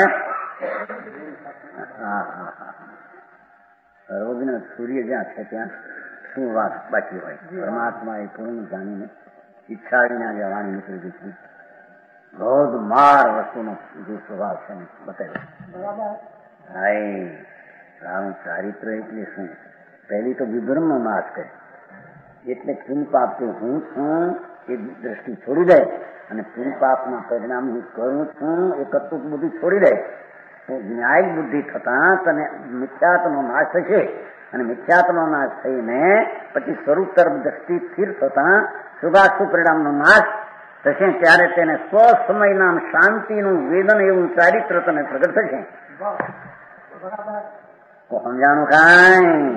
Speaker 1: હા હા હા રોજને સૂર્ય જ્યાં છે ત્યાં શું વાત બાકી હોય? પરમાત્મા એ પૂર્ણ જાણીને ઈચ્છા વિના જે વાણી નીકળી ગઈ છે બહુ માર વસ્તુનો જે સ્વભાવ છે બતાવ્યો. હાય રામ ચારિત્ર એટલે શું? પહેલી તો વિભ્રમ નો નાશ કરે એટલે પુન પાપ તો હું છું એ દ્રષ્ટિ છોડી દે અને પુન પાપના પરિણામ હું કરું છું એ કરતું બધું છોડી દે તો ન્યાયિક બુદ્ધિ થતા તને મિથ્યાત્વનો નાશ થશે અને મિથ્યાત્વનો નાશ થઈને પછી સ્વરૂપ તરફ દ્રષ્ટિ સ્થિર થતા શુભાશુભ પરિણામનો નાશ થશે ત્યારે તેને સ્વસમયના શાંતિનું વેદન એવું ચારિત્ર તને પ્રગટ થશે. સમજાણું કાંઈ?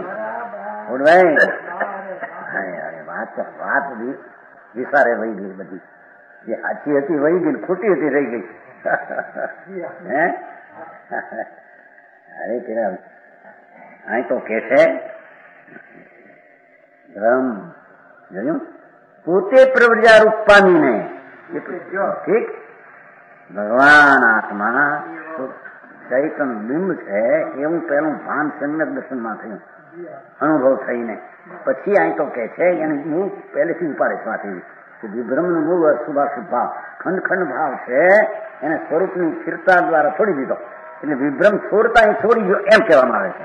Speaker 1: વાત વાત વિસારે વહી ગઈ બધી જે સાચી હતી વહી ગઈ, ખોટી હતી રહી ગઈ. હે અરે પેલા અહીં તો કે છે ધર્મ જોયું પોતે પ્રવૃત્તિ રૂપ પામીને ઠીક ભગવાન આત્મા ચૈતન બિંબ છે એવું પેલું ભાન સમ્યક દર્શનમાં થયું અનુભવ થઈને પછી અહીં તો કે છે એની હું પહેલેથી ઉપાડે વાંચી કે વિભ્રમનું મૂળ શુભાશુભ ભાવ ખંડ ખંડ ભાવ છે એને સ્વરૂપની સ્થિરતા દ્વારા છોડી દીધો એટલે વિભ્રમ છોડતા એ છોડી ગયો એમ કહેવામાં આવે છે.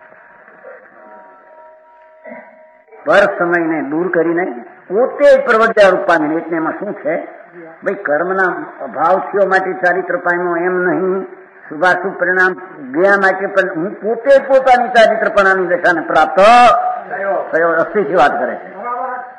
Speaker 1: પર સમયને દૂર કરીને પોતે પ્રવૃત્તિ રૂપામીને એટલે એમાં શું છે ભાઈ કર્મના અભાવ થયો માટે ચારિત્ર પામ્યો એમ નહીં, શુભાશુભ પરિણામ ગયા માટે પણ હું પોતે પોતાની ચારિત્રપણાની દશાને પ્રાપ્ત થયો અસ્થિથી વાત કરે છે.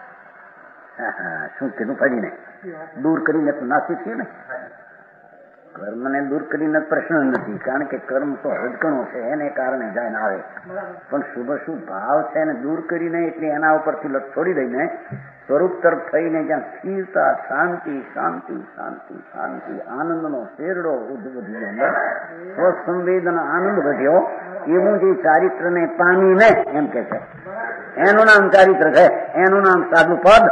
Speaker 1: શું કીધું ફરીને દૂર કરીને તો નાસી થયું ને કર્મને દૂર કરીને પ્રશ્ન નથી, કારણ કે કર્મ તો હડકણો છે, એને કારણે જાય આવે. પણ શુભ શુભ ભાવ છે એને દૂર કરીને એટલે એના ઉપરથી લટ છોડી દઈને સ્વરૂપ તરફ થઈને જ્યાં સ્થિરતા, શાંતિ શાંતિ શાંતિ શાંતિ આનંદનો શેરડો ઉદ્વધી અંદર સ્વસંવેદન આનંદ વધ્યો, એવું જે ચારિત્રને પામીને એમ કે છે એનું નામ ચારિત્ર છે, એનું નામ સાધુ પદ.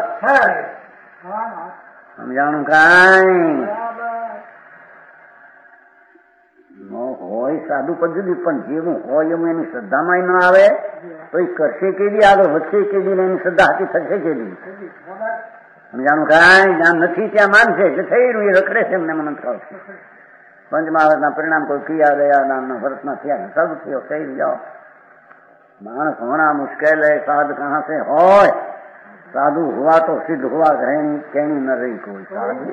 Speaker 1: સમજાણું? કાંઈ હોય સાધુ પદ જુદી, પણ જેવું હોય એવું એની શ્રદ્ધામાં ન આવે તો એ કરશે કેદી, આગળ વધશે કેદી, એની શ્રદ્ધા હતી થશે કેદી. સમજાણું? કાંઈ જ્યાં નથી ત્યાં માનશે એટલે થયેલું એ રખડે છે એમને મનંત ખાવ છે. પંચમહાવતના પરિણામ કોઈ ક્રિયા દયા નામના વર્ષમાં થયા સબ થયો થઈ જાઓ. માણસ હોના મુશ્કેલ है, साध कहाँ से હોય, साधु हुआ तो सिद्ध हुआ, कहनी कहनी न रही कोई साधु.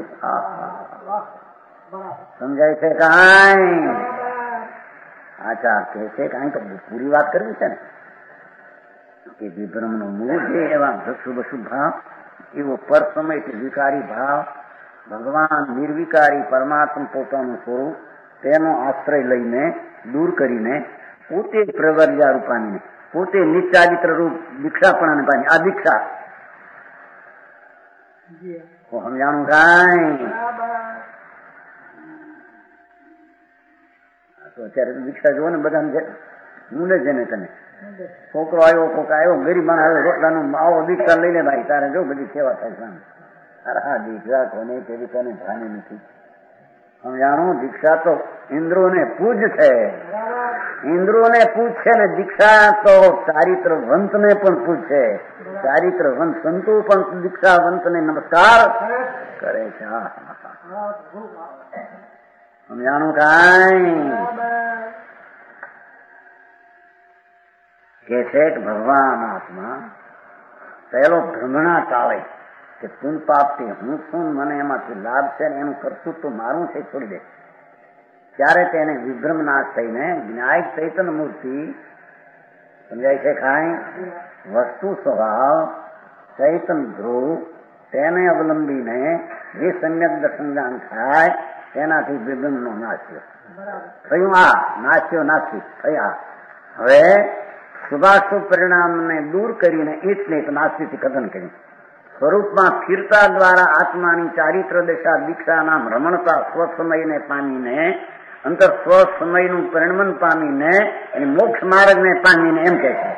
Speaker 1: સમજાય છે? કાંઈ આચાર કે છે કાંઈ તો પૂરી વાત કરવી છે ને કે વિભ્રમ નો મૂળ છે એવા શુભ શુભ ભાવ, એવો પર સમય કે વિકારી ભાવ, ભગવાન નિર્વિકારી પરમાત્મા પોતાનું સ્વરૂપ તેનો આશ્રય લઈને દૂર કરીને પોતે પ્રવર્યા રૂપાની, પોતે નિચારિત્ર રૂપ દીક્ષાપણાને પામી. આ દીક્ષા સમજાણું? કાંઈ અત્યારે દીક્ષા જોવો ને બધા મૂંડે છે ને. તને છોકરો આવ્યો, કોક આવ્યો, ગરીબ માણસ આવ્યો, રોટલાનું આવો દીક્ષા લઈ લે ભાઈ, તારે જો બધી સેવા થાય. અરે હા, દીક્ષા કોને કેવી કોને ભાને નથી. સમજાણું? દીક્ષા તો ઇન્દ્રોને પૂજ છે, ઇન્દ્રોને પૂજ છે ને દીક્ષા તો ચારિત્ર વંતને પણ પૂજ છે. ચારિત્ર વંત સંતો પણ દીક્ષા વંતને નમસ્કાર કરે છે. સમજાણું? કાંઈ કે છે કે ભગવાન આત્મા પહેલો ભ્રમણા ટાળે કે તું પાપથી હું છું, મને એમાંથી લાભ છે ને એનું કરતું તો મારું છે છોડી દે. ત્યારે તેને વિભ્રમ નાશ થઈને જ્ઞાયક ચૈતન્ય મૂર્તિ સમજાય છે. કાંઈ વસ્તુ સ્વભાવ ચૈતન્ય ધ્રુવ તેને અવલંબીને જે સમ્યક દર્શન જ્ઞાન થાય તેનાથી વિભ્રમ નો નાશ થયું. આ નાશ્યો નાશી થયા. હવે શુભાશુભ પરિણામને દૂર કરીને એટલે એક નાસ્તિથી કથન કર્યું. સ્વરૂપમાં સ્થિરતા દ્વારા આત્માની ચારિત્ર દશા દીક્ષા નામ રમણતા સ્વસમયને પામીને અંતર સ્વસમયનું પરિણમન પામીને અને મોક્ષ માર્ગને પામીને એમ કહે છે.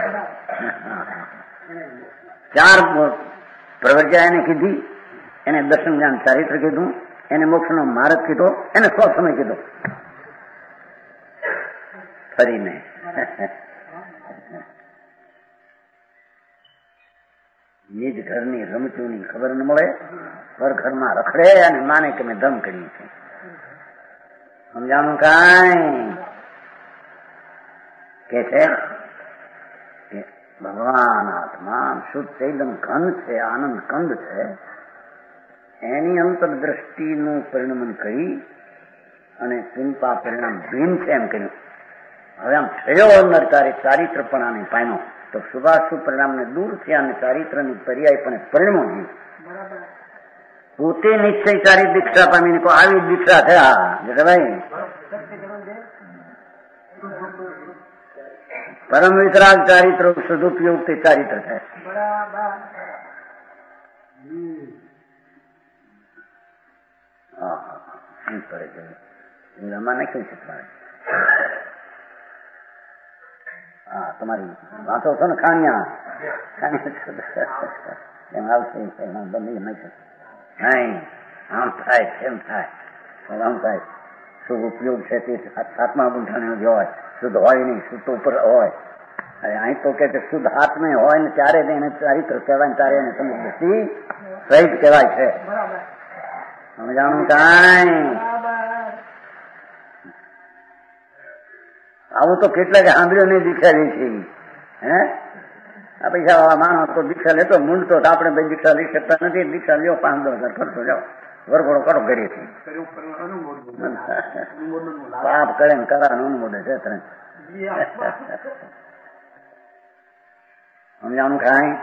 Speaker 1: ચાર પ્રવૃત્તિઓ એને કીધી, એને દર્શન જ્ઞાન ચારિત્ર કીધું, એને મોક્ષનો માર્ગ કીધો, એને સ્વસમય કીધો. ફરીને નિજ ઘરની રમચૂની ખબર ન મળે, પર ઘરમાં રખડે અને માને કે મેં દમ કરી છે. સમજાણું? કાંઈ કે છે કે ભગવાન આત્મા શુદ્ધ ચૈતન્ય ઘન છે, આનંદ કંદ છે, એની અંતરદ્રષ્ટિનું પરિણમન કરી અને પિંપા પરિણામ ભીન છે એમ કહ્યું. હવે આમ થયો અંદર તારે ચારિત્રપણાને પામ્યો તો શુભાશુભ પરિણામને દૂર થયા અને ચારિત્રની પર્યાય પણ પરિણમો નહીં. પોતે નિશ્ચય ચારિત દીક્ષા પામીને કોઈ આવી દીક્ષા થયા ભાઈ પરમ વિતરાગ ચારિત્ર સદુપયોગ તે ચારિત્ર છે. પડે છે એમાં નાખ્યું છે તમારે. હા, તમારી વાંચો છો ને ખાણિયા એમ આવશે એમાં બંધ નાખે નહીં. આમ થાય એમ થાય આમ થાય. શુભ ઉપયોગ છે તે સાતમા ગુંઠાણી જ હોય, શુદ્ધ હોય નહીં, શુદ્ધ ઉપર હોય. અરે અહીં તો કે શુદ્ધ હાથમે હોય ને ત્યારે એને ચારિત્ર કહેવાય, ત્યારે એને સમજ સહિત કહેવાય છે. સમજાણું? કાંઈ આવું તો કેટલાક સાંભળ્યો નહીં દીક્ષા લે છે. હે આ પૈસા વાળા માણસ તો દીક્ષા લેતો મૂળ તો આપણે ભાઈ દીક્ષા લઈ શકતા નથી. દીક્ષા લ્યો પાંચ દસ હજાર ખર્ચો જાઓ, વરઘોડો કરો ઘરેથી. પાપ કરે ને કરા અનુમોદે છે. સમજાણું? કાંઈ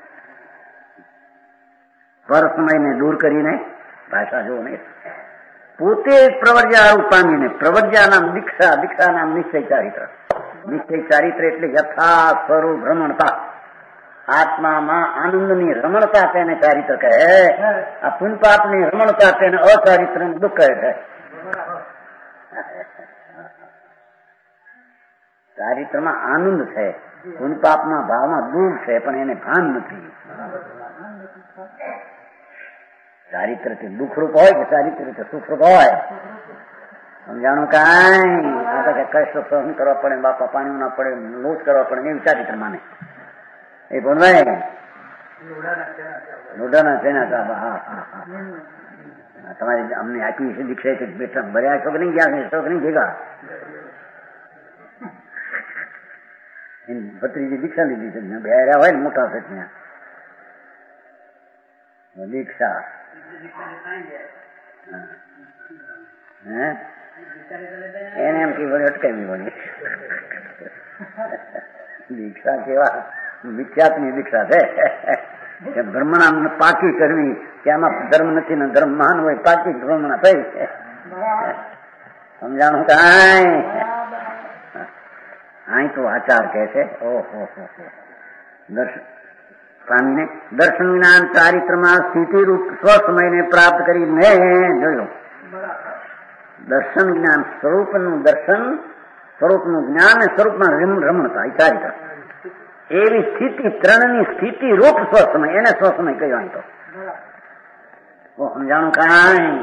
Speaker 1: પર સમયને દૂર કરીને ભાષા જોવો નહીં. પોતે પ્રવર્જા રૂપ પામીને પ્રવર્જા નામ દીક્ષા, દીક્ષા નામ નિશ્ચય ચારિત્ર. નિશ્ચય ચારિત્ર એટલે યથા સ્વરૂપ રમણતા, આત્મામાં આનંદની રમણતા તેને ચારિત્ર કહે. આ પુનપાપની રમણતા તેને અચારિત્ર દુઃખ કહે છે. ચારિત્રમાં આનંદ છે, પુનપાપના ભાવમાં દુઃખ છે, પણ એને ભાન નથી. ચારિત્ર તે દુઃખરૂપ હોય કે ચારિત્ર તે સુખરૂપ હોય? સમજાણું કાંઈ? આ કે કષ્ટ સહન કરવા પડે, બાપા પાણી ના પડે, લોટ કરવા પડે, એવું ચારિત્ર માને. એ બોલવાય લોઢાના તેના હા હા હા તમારી અમને આપી છે દીક્ષા કે બેટા ભર્યા છો કે નહીં, ગયા છો કે નહીં ભેગા? ભત્રીજી દીક્ષા લીધી છે, બેર્યા હોય ને મોટા છે ત્યાં દીક્ષા. હે એને એમ કે વળી અટકાવી વળી દીક્ષા કેવા વિખ્યાતની દીક્ષા છે કે બ્રહ્મણા પાકી કરવી, કે આમાં ધર્મ નથી ને ધર્મ મહાન હોય, પાકી બ્રહ્મણા થઈ. સમજાણું કાંઈ? અહીં તો આચાર કહે છે. ઓહો દર્શન પામીને દર્શન જ્ઞાન ચારિત્રમાં સ્થિતિરૂપ સ્વસમયને પ્રાપ્ત કરીને જોયું. દર્શન જ્ઞાન સ્વરૂપનું દર્શન, સ્વરૂપનું જ્ઞાન અને સ્વરૂપમાં રમણતા એ ચારિત્ર. એવી સ્થિતિ ત્રણની સ્થિતિ રૂપ સ્વસમય, એને સ્વસમય કહ્યું. અહીં તો સમજાણું કાંઈ?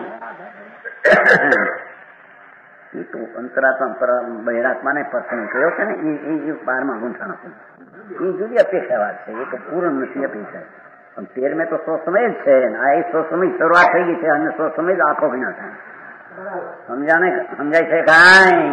Speaker 1: એ તો અંતરાત્મા બહિરાત્મા ને પર્સન કહ્યો છે ને, એ બારમાં ગુંઠાણો છે. એ જુદી અપેક્ષા વાત છે, એ તો પૂર્ણ નથી અપેક્ષા. પણ તેર મેં તો સો સમય જ છે. આ એ સો સમય શરૂઆત થઈ ગઈ છે અને સો સમય જ આખો વિના થાય. સમજાને સમજાય છે કાંઈ?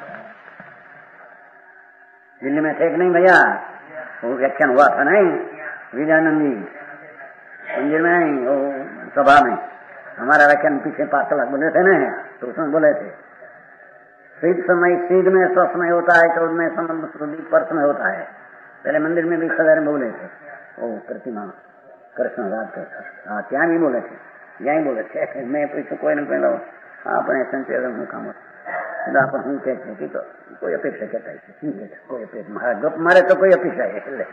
Speaker 1: दिल्ली में थे कि नहीं भैया? वो व्याख्यान हुआ था नहीं विजयानंद जी मंदिर में, नहीं वो सभा में हमारा व्याख्यान पीछे पांच लाख बोले थे ना, तो उसमें बोले थे सिद्ध समय सिद्ध में स्व समय होता है, चौदह में समय पर्स में होता है. पहले मंदिर में भी खबर में बोले थे वो प्रतिमा कृष्ण रात के. हाँ ત્યાં भी बोले थे, यहाँ ही बोले थे. मैं पूछू कोई ने पहला આપણે સંચય હું કામ આપણે હું કે છે કે કોઈ અપેક્ષા કહેતા છે, શું કે કોઈ અપેક્ષા મારા ગપ મારે તો કોઈ અપેક્ષા એટલે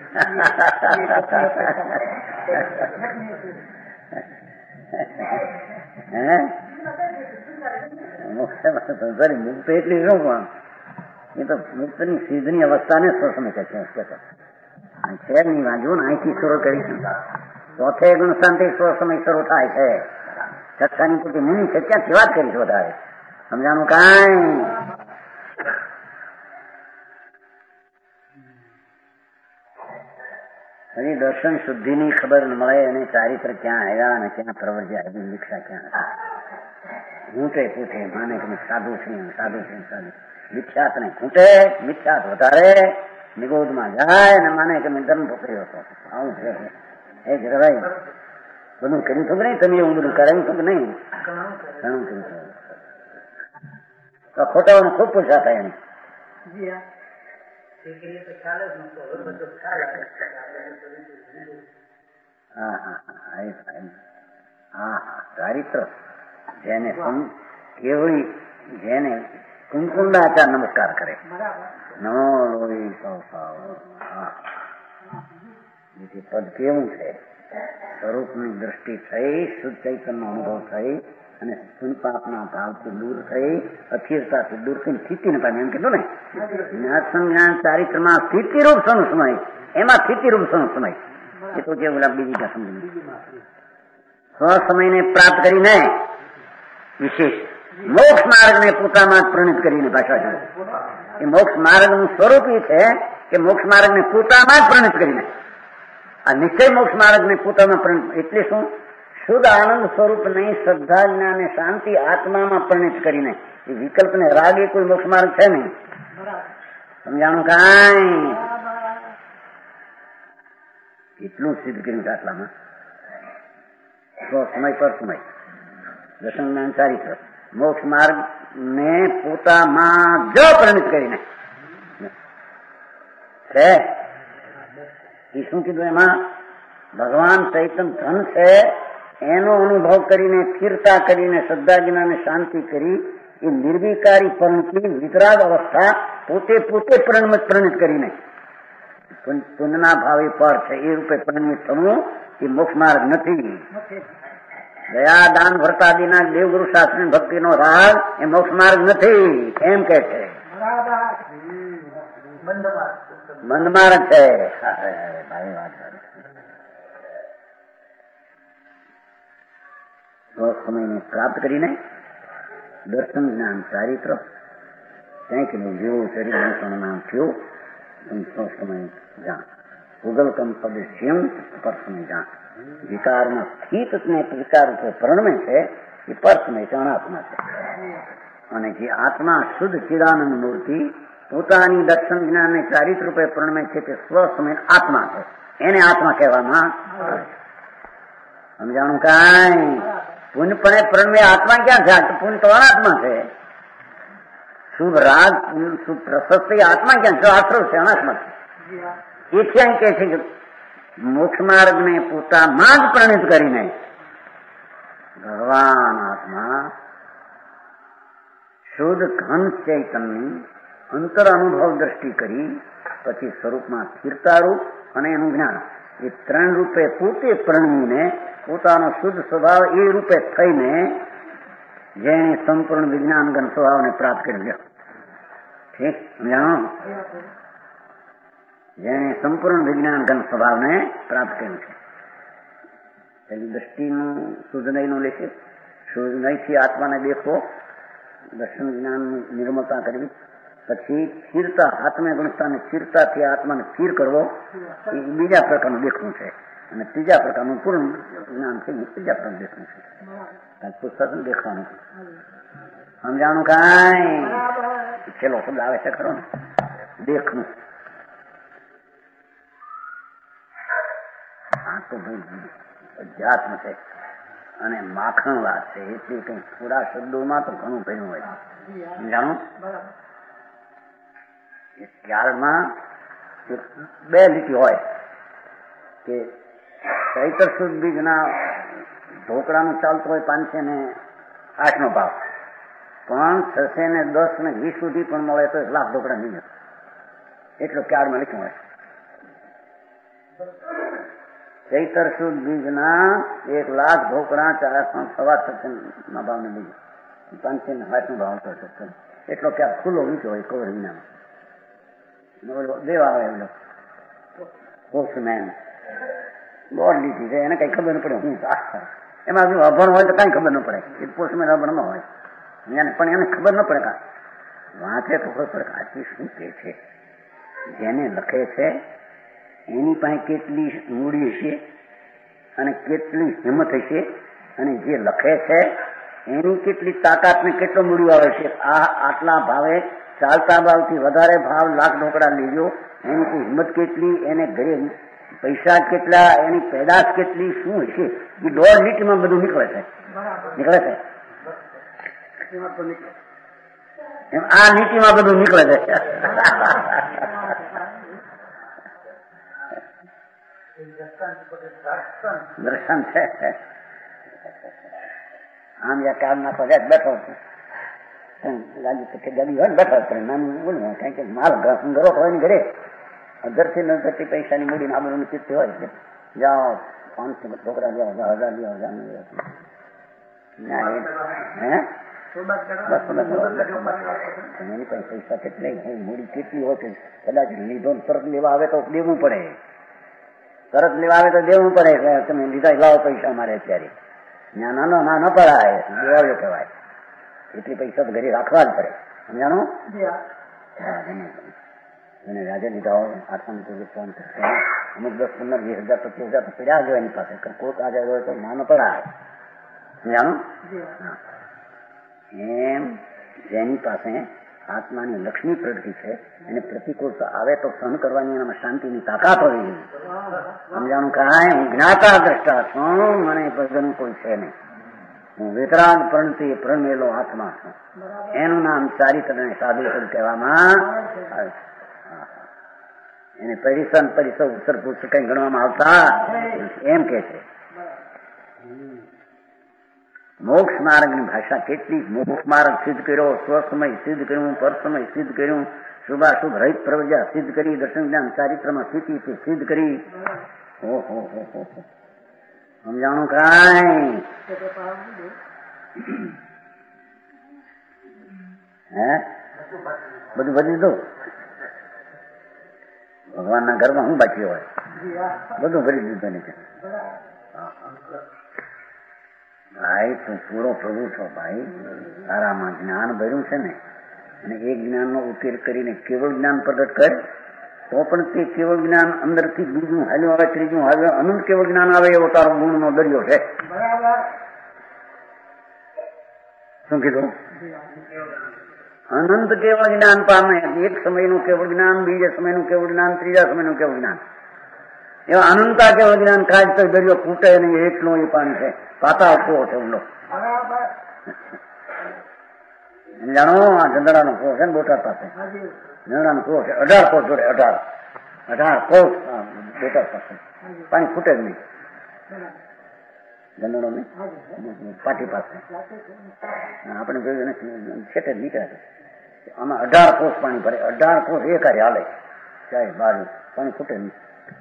Speaker 1: હે મુક્ત એટલી શું પણ એ તો મુક્તની સિદ્ધની અવસ્થાને સ્વસમય કહે છે. છે નહીં વાંચવું ને અહીંથી શરૂ કરીશું. ચોથે ગુણ શાંતિ સ્વસમય શરૂ થાય છે. સત્તાની પૂરતી મુનિ છે ક્યાંથી વાત કરીશ વધારે? સમજાણું કાંઈ? હજી દર્શન શુદ્ધિની ખબર મળે અને ચારિત્ર ક્યાં આવ્યા અને ક્યાં પ્રવર્જ્યા એવી દીક્ષા ક્યાં ઘૂંટે પૂછે માને કે સાધુ છે સાધુ છે સાધુ. વિખ્યાત ને ઘૂંટે, વિખ્યાત વધારે નિગોદમાં જાય ને માને કે મેં ધર્મ પકડ્યો હતો. આવું છે એ જ રવાય. બધું કર્યું હતું કે નહીં? તમે એવું બધું કરાયું હતું કે નહીં? ઘણું કર્યું હતું. તો ખોટાઓને ખૂબ પૂછા થાય એને. હા હા હા હા ચારિત્ર જેને કેવળી જેને કુંકુંડાચાર નમસ્કાર કરે. નમો લોહી સૌ હા પદ કેવું છે? સ્વરૂપની દ્રષ્ટિ થઈ, શુદ્ધ ચૈતન્ય અનુભવ થઈ અને પુનપાપના ભાવથી દૂર થઈ, અસ્થિરતાથી દૂર થઈ સ્થિતિને પામે. એમ કીધું ને જ્ઞાન ચારિત્રમાં સ્થિતિરૂપ સમય, એમાં સ્થિતિરૂપ સમય એ તો જે ઓલા બીજી કા સમજી સ્વસમયને પ્રાપ્ત કરીને વિશેષ મોક્ષ માર્ગને પોતામાં જ પ્રણિત કરીને ભાષા જોડે. એ મોક્ષ માર્ગનું સ્વરૂપ એ છે કે મોક્ષ માર્ગને પોતામાં જ પ્રણિત કરીને આ નિશ્ચય મોક્ષ માર્ગને પોતામાં પ્રણિત એટલે શું? શુદ્ધ આનંદ સ્વરૂપ નહીં, શ્રદ્ધા જ્ઞાન શાંતિ આત્મામાં પરિણિત કરીને. એ વિકલ્પ ને રાગ એ કોઈ મોક્ષ માર્ગ છે નહીં. સમજાણું કાંઈ? એટલું સિદ્ધ કર્યું છે આટલામાં. તો સમય પર સમય દર્શન જ્ઞાન ચારિત્ર મોક્ષ માર્ગ ને પોતામાં જ પરિણિત કરીને છે. એ શું કીધું એમાં? ભગવાન ચૈતન્ય ધન છે એનો અનુભવ કરીને સ્થિરતા કરીને શ્રદ્ધા જ્ઞાન શાંતિ કરી એ નિર્વિકારી પરણથી વિતરાગ અવસ્થા પોતે પોતે પરિણિત કરીને પુણ્યના ભાવે પર છે એ રૂપે પરિણિત થવું એ મોક્ષ માર્ગ નથી. દયા દાન વર્તાદિના દેવગુરુ શાસ્ત્રી ભક્તિનો રાગ એ મોક્ષ માર્ગ નથી એમ કે છે. બંધ માર્ગ છે. સમયને પ્રાપ્ત કરીને દર્શન જ્ઞાન ચારિત્ર કંઈક જેવું શરીર નામ થયું સમય જાણ ભૂગલકમ પદેશ્યમ પરસમય જાણ વિકારમાં સ્થિત ને વિકાર રૂપે પ્રણમે છે એ પરસમય છે અનાત્મા છે. અને જે આત્મા શુદ્ધ ચિદાનંદ મૂર્તિ પોતાની દર્શન જ્ઞાન ને ચારિત્ર રૂપે પ્રણમે છે તે સ્વસમય આત્મા છે. એને આત્મા કહેવામાં સમજાણું કાંઈ પુણ્યપણે પ્રણમે આત્મા ક્યાં છે? પુણ્ય તો અનાત્મા છે. શુભ રાગ શુભ પ્રશસ્તિ આત્મા ક્યાં છે? આશ્રવ છે, અનાત્મા છે. એ ક્યાં કે છે કે મોક્ષ માર્ગ ને પોતામાં જ પ્રણિત કરીને ભગવાન આત્મા શુદ્ધ ઘન ચૈતન્યની અંતર અનુભવ દ્રષ્ટિ કરી પછી સ્વરૂપમાં સ્થિરતારૂપ અને એનું જ્ઞાન એ ત્રણ રૂપે પોતે પ્રણમીને પોતાનો શુદ્ધ સ્વભાવ એ રૂપે થઈને જેને સંપૂર્ણ વિજ્ઞાન ઘન સ્વભાવને પ્રાપ્ત કરી લ્યો. ઠીક સમજાણો? જેને સંપૂર્ણ વિજ્ઞાન ઘન સ્વભાવને પ્રાપ્ત કર્યું છે. પેલી દ્રષ્ટિનું શુદ્ધ નયનું લેશે. શુદ્ધ નયથી આત્માને દેખવો, દર્શન જ્ઞાનની નિર્મળતા કરવી, પછી સ્થિરતા આત્મા ગુણસ્થાને સ્થિરતાથી આત્માને સ્થિર કરવો એ બીજા પ્રકારનું દેખવું છે. અને ત્રીજા પ્રકારનું પૂર્ણ જ્ઞાન છે ત્રીજા પ્રકારનું દેખવું છે. પુસ્તક દેખવાનું સમજાણું કાંઈ છેલ્લો શબ્દ આવે છે ખરો ને દેખનું. આ તો ભાઈ અધ્યાત્મ છે અને માખણ વાત છે એટલે કઈ થોડા શબ્દોમાં તો ઘણું ભર્યું હોય. સમજાણું? એ ત્યારમાં બે લીટી હોય કે ચૈતર સુદ બીજના ઢોકળાનું ચાલતું હોય પાંચસો ને આઠ નો ભાવ, પણ છસો ને દસ ને વીસ સુધી પણ મળે તો એક લાખ ઢોકળા નહીં એટલો ક્યારમાં લખ્યું હોય. ચૈતર સુદ બીજના એક લાખ ઢોકળા ચારસો સવા છસો ના ભાવ ને બીજું પાંચસો ને આઠ નો ભાવ હતો એટલો ક્યાર ખુલ્લો વીચ્યો હોય કવર વિનામાં. દેવા આવે એમનો પોસ્ટમેન બોર્ડ લીધી છે એને કઈ ખબર ન પડે હું એમાં જો અભણ હોય તો કઈ ખબર ન પડે. એ પોસ્ટમેન અભણ ન હોય પણ એને ખબર ન પડે કા વાંચે તો ખબર પડે આથી શું કે છે. જેને લખે છે એની પાસે કેટલી મૂડી હશે અને કેટલી હિંમત હશે અને જે લખે છે એની કેટલી તાકાત ને કેટલો મૂડી આવે છે. આ આટલા ભાવે ચાલતા ભાવથી વધારે ભાવ લાખ ઢોકળા લીધો એની હિંમત કેટલી, એને ઘરે પૈસા કેટલા, એની પેદાશ કેટલી, શું હશે એ દોઢ લીટીમાં બધું નીકળે છે નીકળે છે એમ આ નીતિમાં બધું નીકળે છે. દર્શન છે આમ યા કામ ના પગાર બેઠો ગાડી હોય ને બેઠો નાનું બોલું કઈ કે માલ ગરો હોય ને ઘરે અધરથી નરથી પૈસાની મૂડી ના બધું ચિત્ત હોય જાઓ પાંચસો છોકરા જાઓ હજાર લ્યો હજાર હે એની પાસે પૈસા કેટલી મૂડી કેટલી હોય કે કદાચ લીધો તરત લેવા આવે તો દેવું પડે, તરત લેવા આવે તો દેવું પડે. તમે લીધા લાવો પૈસા મારે અત્યારે ના નાનો ના ન પડાય દેવાયો કહેવાય. એટલી પૈસા તો ઘરે રાખવા જ પડે. સમજાણું? એને વ્યાજે લીધા હોય આઠસો અમુક દસ પંદર વીસ હજાર પચીસ હજાર તો પડ્યા જ હોય એની પાસે કોક આજે હોય તો ના ન પડાય. સમજાણું? એમ જેની પાસે આત્માની લક્ષ્મી પ્રગતિ છે એને પ્રતિકૂળતા આવે તો સહન કરવાની એનામાં શાંતિની તાકાત હોય. સમજાણું? કાંઈ હું જ્ઞાતા દ્રષ્ટા છું, મને બધાનું કોઈ છે નહીં. હું વિતરાગ પ્રણતિ પ્રણમેલો આત્મા છું. એનું નામ ચારિત્ર ને સાધુ કહેવામાં આવે. એને પરિસન પરિસર ઉત્તર પુસ્તક કઈ ગણવામાં આવતા એમ કે છે. મોક્ષ માર્ગની ભાષા કેટલી? મોક્ષ માર્ગ સિદ્ધ કર્યો, સ્વસમય સિદ્ધ કર્યું, પરસમય સિદ્ધ કર્યું, શુભાશુભ રહિત પ્રવજા સિદ્ધ કરી, દર્શન જ્ઞાન ચારિત્રમાં સ્થિતિ સિદ્ધ કરી. ઓહો હો હો સમજાણું કાંઈ? હે બધું ભરી દીધું? ભગવાનના ઘરમાં શું બાકી હોય? બધું ભરી દીધું નીચે. ભાઈ તું પૂરો પ્રભુ છો ભાઈ. તારામાં જ્ઞાન ભર્યું છે ને, અને એ જ્ઞાનનો ઉકેલ કરીને કેવળ જ્ઞાન પ્રગટ કરે તો પણ તે કેવળ જ્ઞાન અંદરથી બીજું હાલ્યું આવે, ત્રીજું હાલ્યું, અનંત કેવળ જ્ઞાન આવે એવો તારો ગુણનો દરિયો છે. શું કીધું? અનંત કેવળ જ્ઞાન પામે. એક સમયનું કેવળ જ્ઞાન, બીજા સમયનું કેવળ જ્ઞાન, ત્રીજા સમયનું કેવળ જ્ઞાન, એવા અનંતા કેવળ જ્ઞાન કાજ તો દરિયો ફૂટે નહીં એટલું એ પાણી છે. પાતાળ કૂવો છે ઊંડો. જાણો આ જંદડાનો કૂવો છે ને બોટાદ પાસે. જંદડાનો કૂવો છે, અઢાર કોસ જોડે, અઢાર અઢાર કોસ બોટાદ પાસે. પાણી ફૂટે જ નહીં. જંદડો નહીં, પાટી પાસે આપણે જોયું છેટે નીકળ્યા છે. આમાં અઢાર કોસ પાણી ભરે, અઢાર કોસ એક હારે હાલે ચાય બાજુ, પાણી ફૂટે નહીં.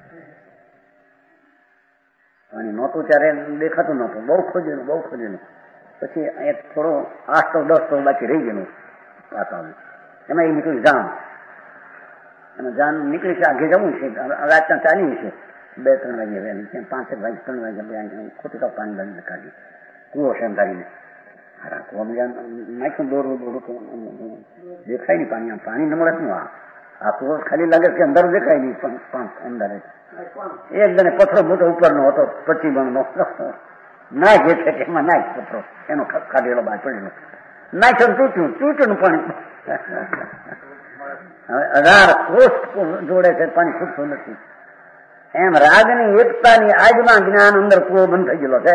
Speaker 1: પાણી નહોતું ત્યારે દેખાતું નહોતું, બહુ ખોજેલું બહુ ખોજેલું. પછી એક થોડો આઠ તો દસ તો બાકી રહી ગયેલું પાતાનું. એમાં એ નીકળી જાન, અને જાન નીકળી છે, આગે જવું છે, રાતના ચાલી છે, બે ત્રણ વાગે ત્યાં પાંચ એક વાગે ત્રણ વાગે ખોટી તો પાણી લાવીને કાઢી કૂવો છે એમ કાઢીને. હારા કૂવો નાખ્યું દોરવું દોરું દેખાય નહીં પાણી. પાણી ન મળે શું? આ આ કૂવો ખાલી લાગે કે અંદર દેખાય નહીં. પાંચ અંદર એક જણે પથ્થરો મોટો ઉપરનો હતો, પચી ગણનો નાખ છે કે એમાં નાખ પથ્થરો, એનો કાઢેલો બહાર પડેલો નાખ્યો, તૂટ્યું તૂટ્યું પાણી. હવે અઢાર કોષ જોડે છે, પાણી છૂટતું નથી. એમ રાગની એકતાની આજમાં જ્ઞાન અંદર કૂવો બંધ થઈ ગયેલો છે.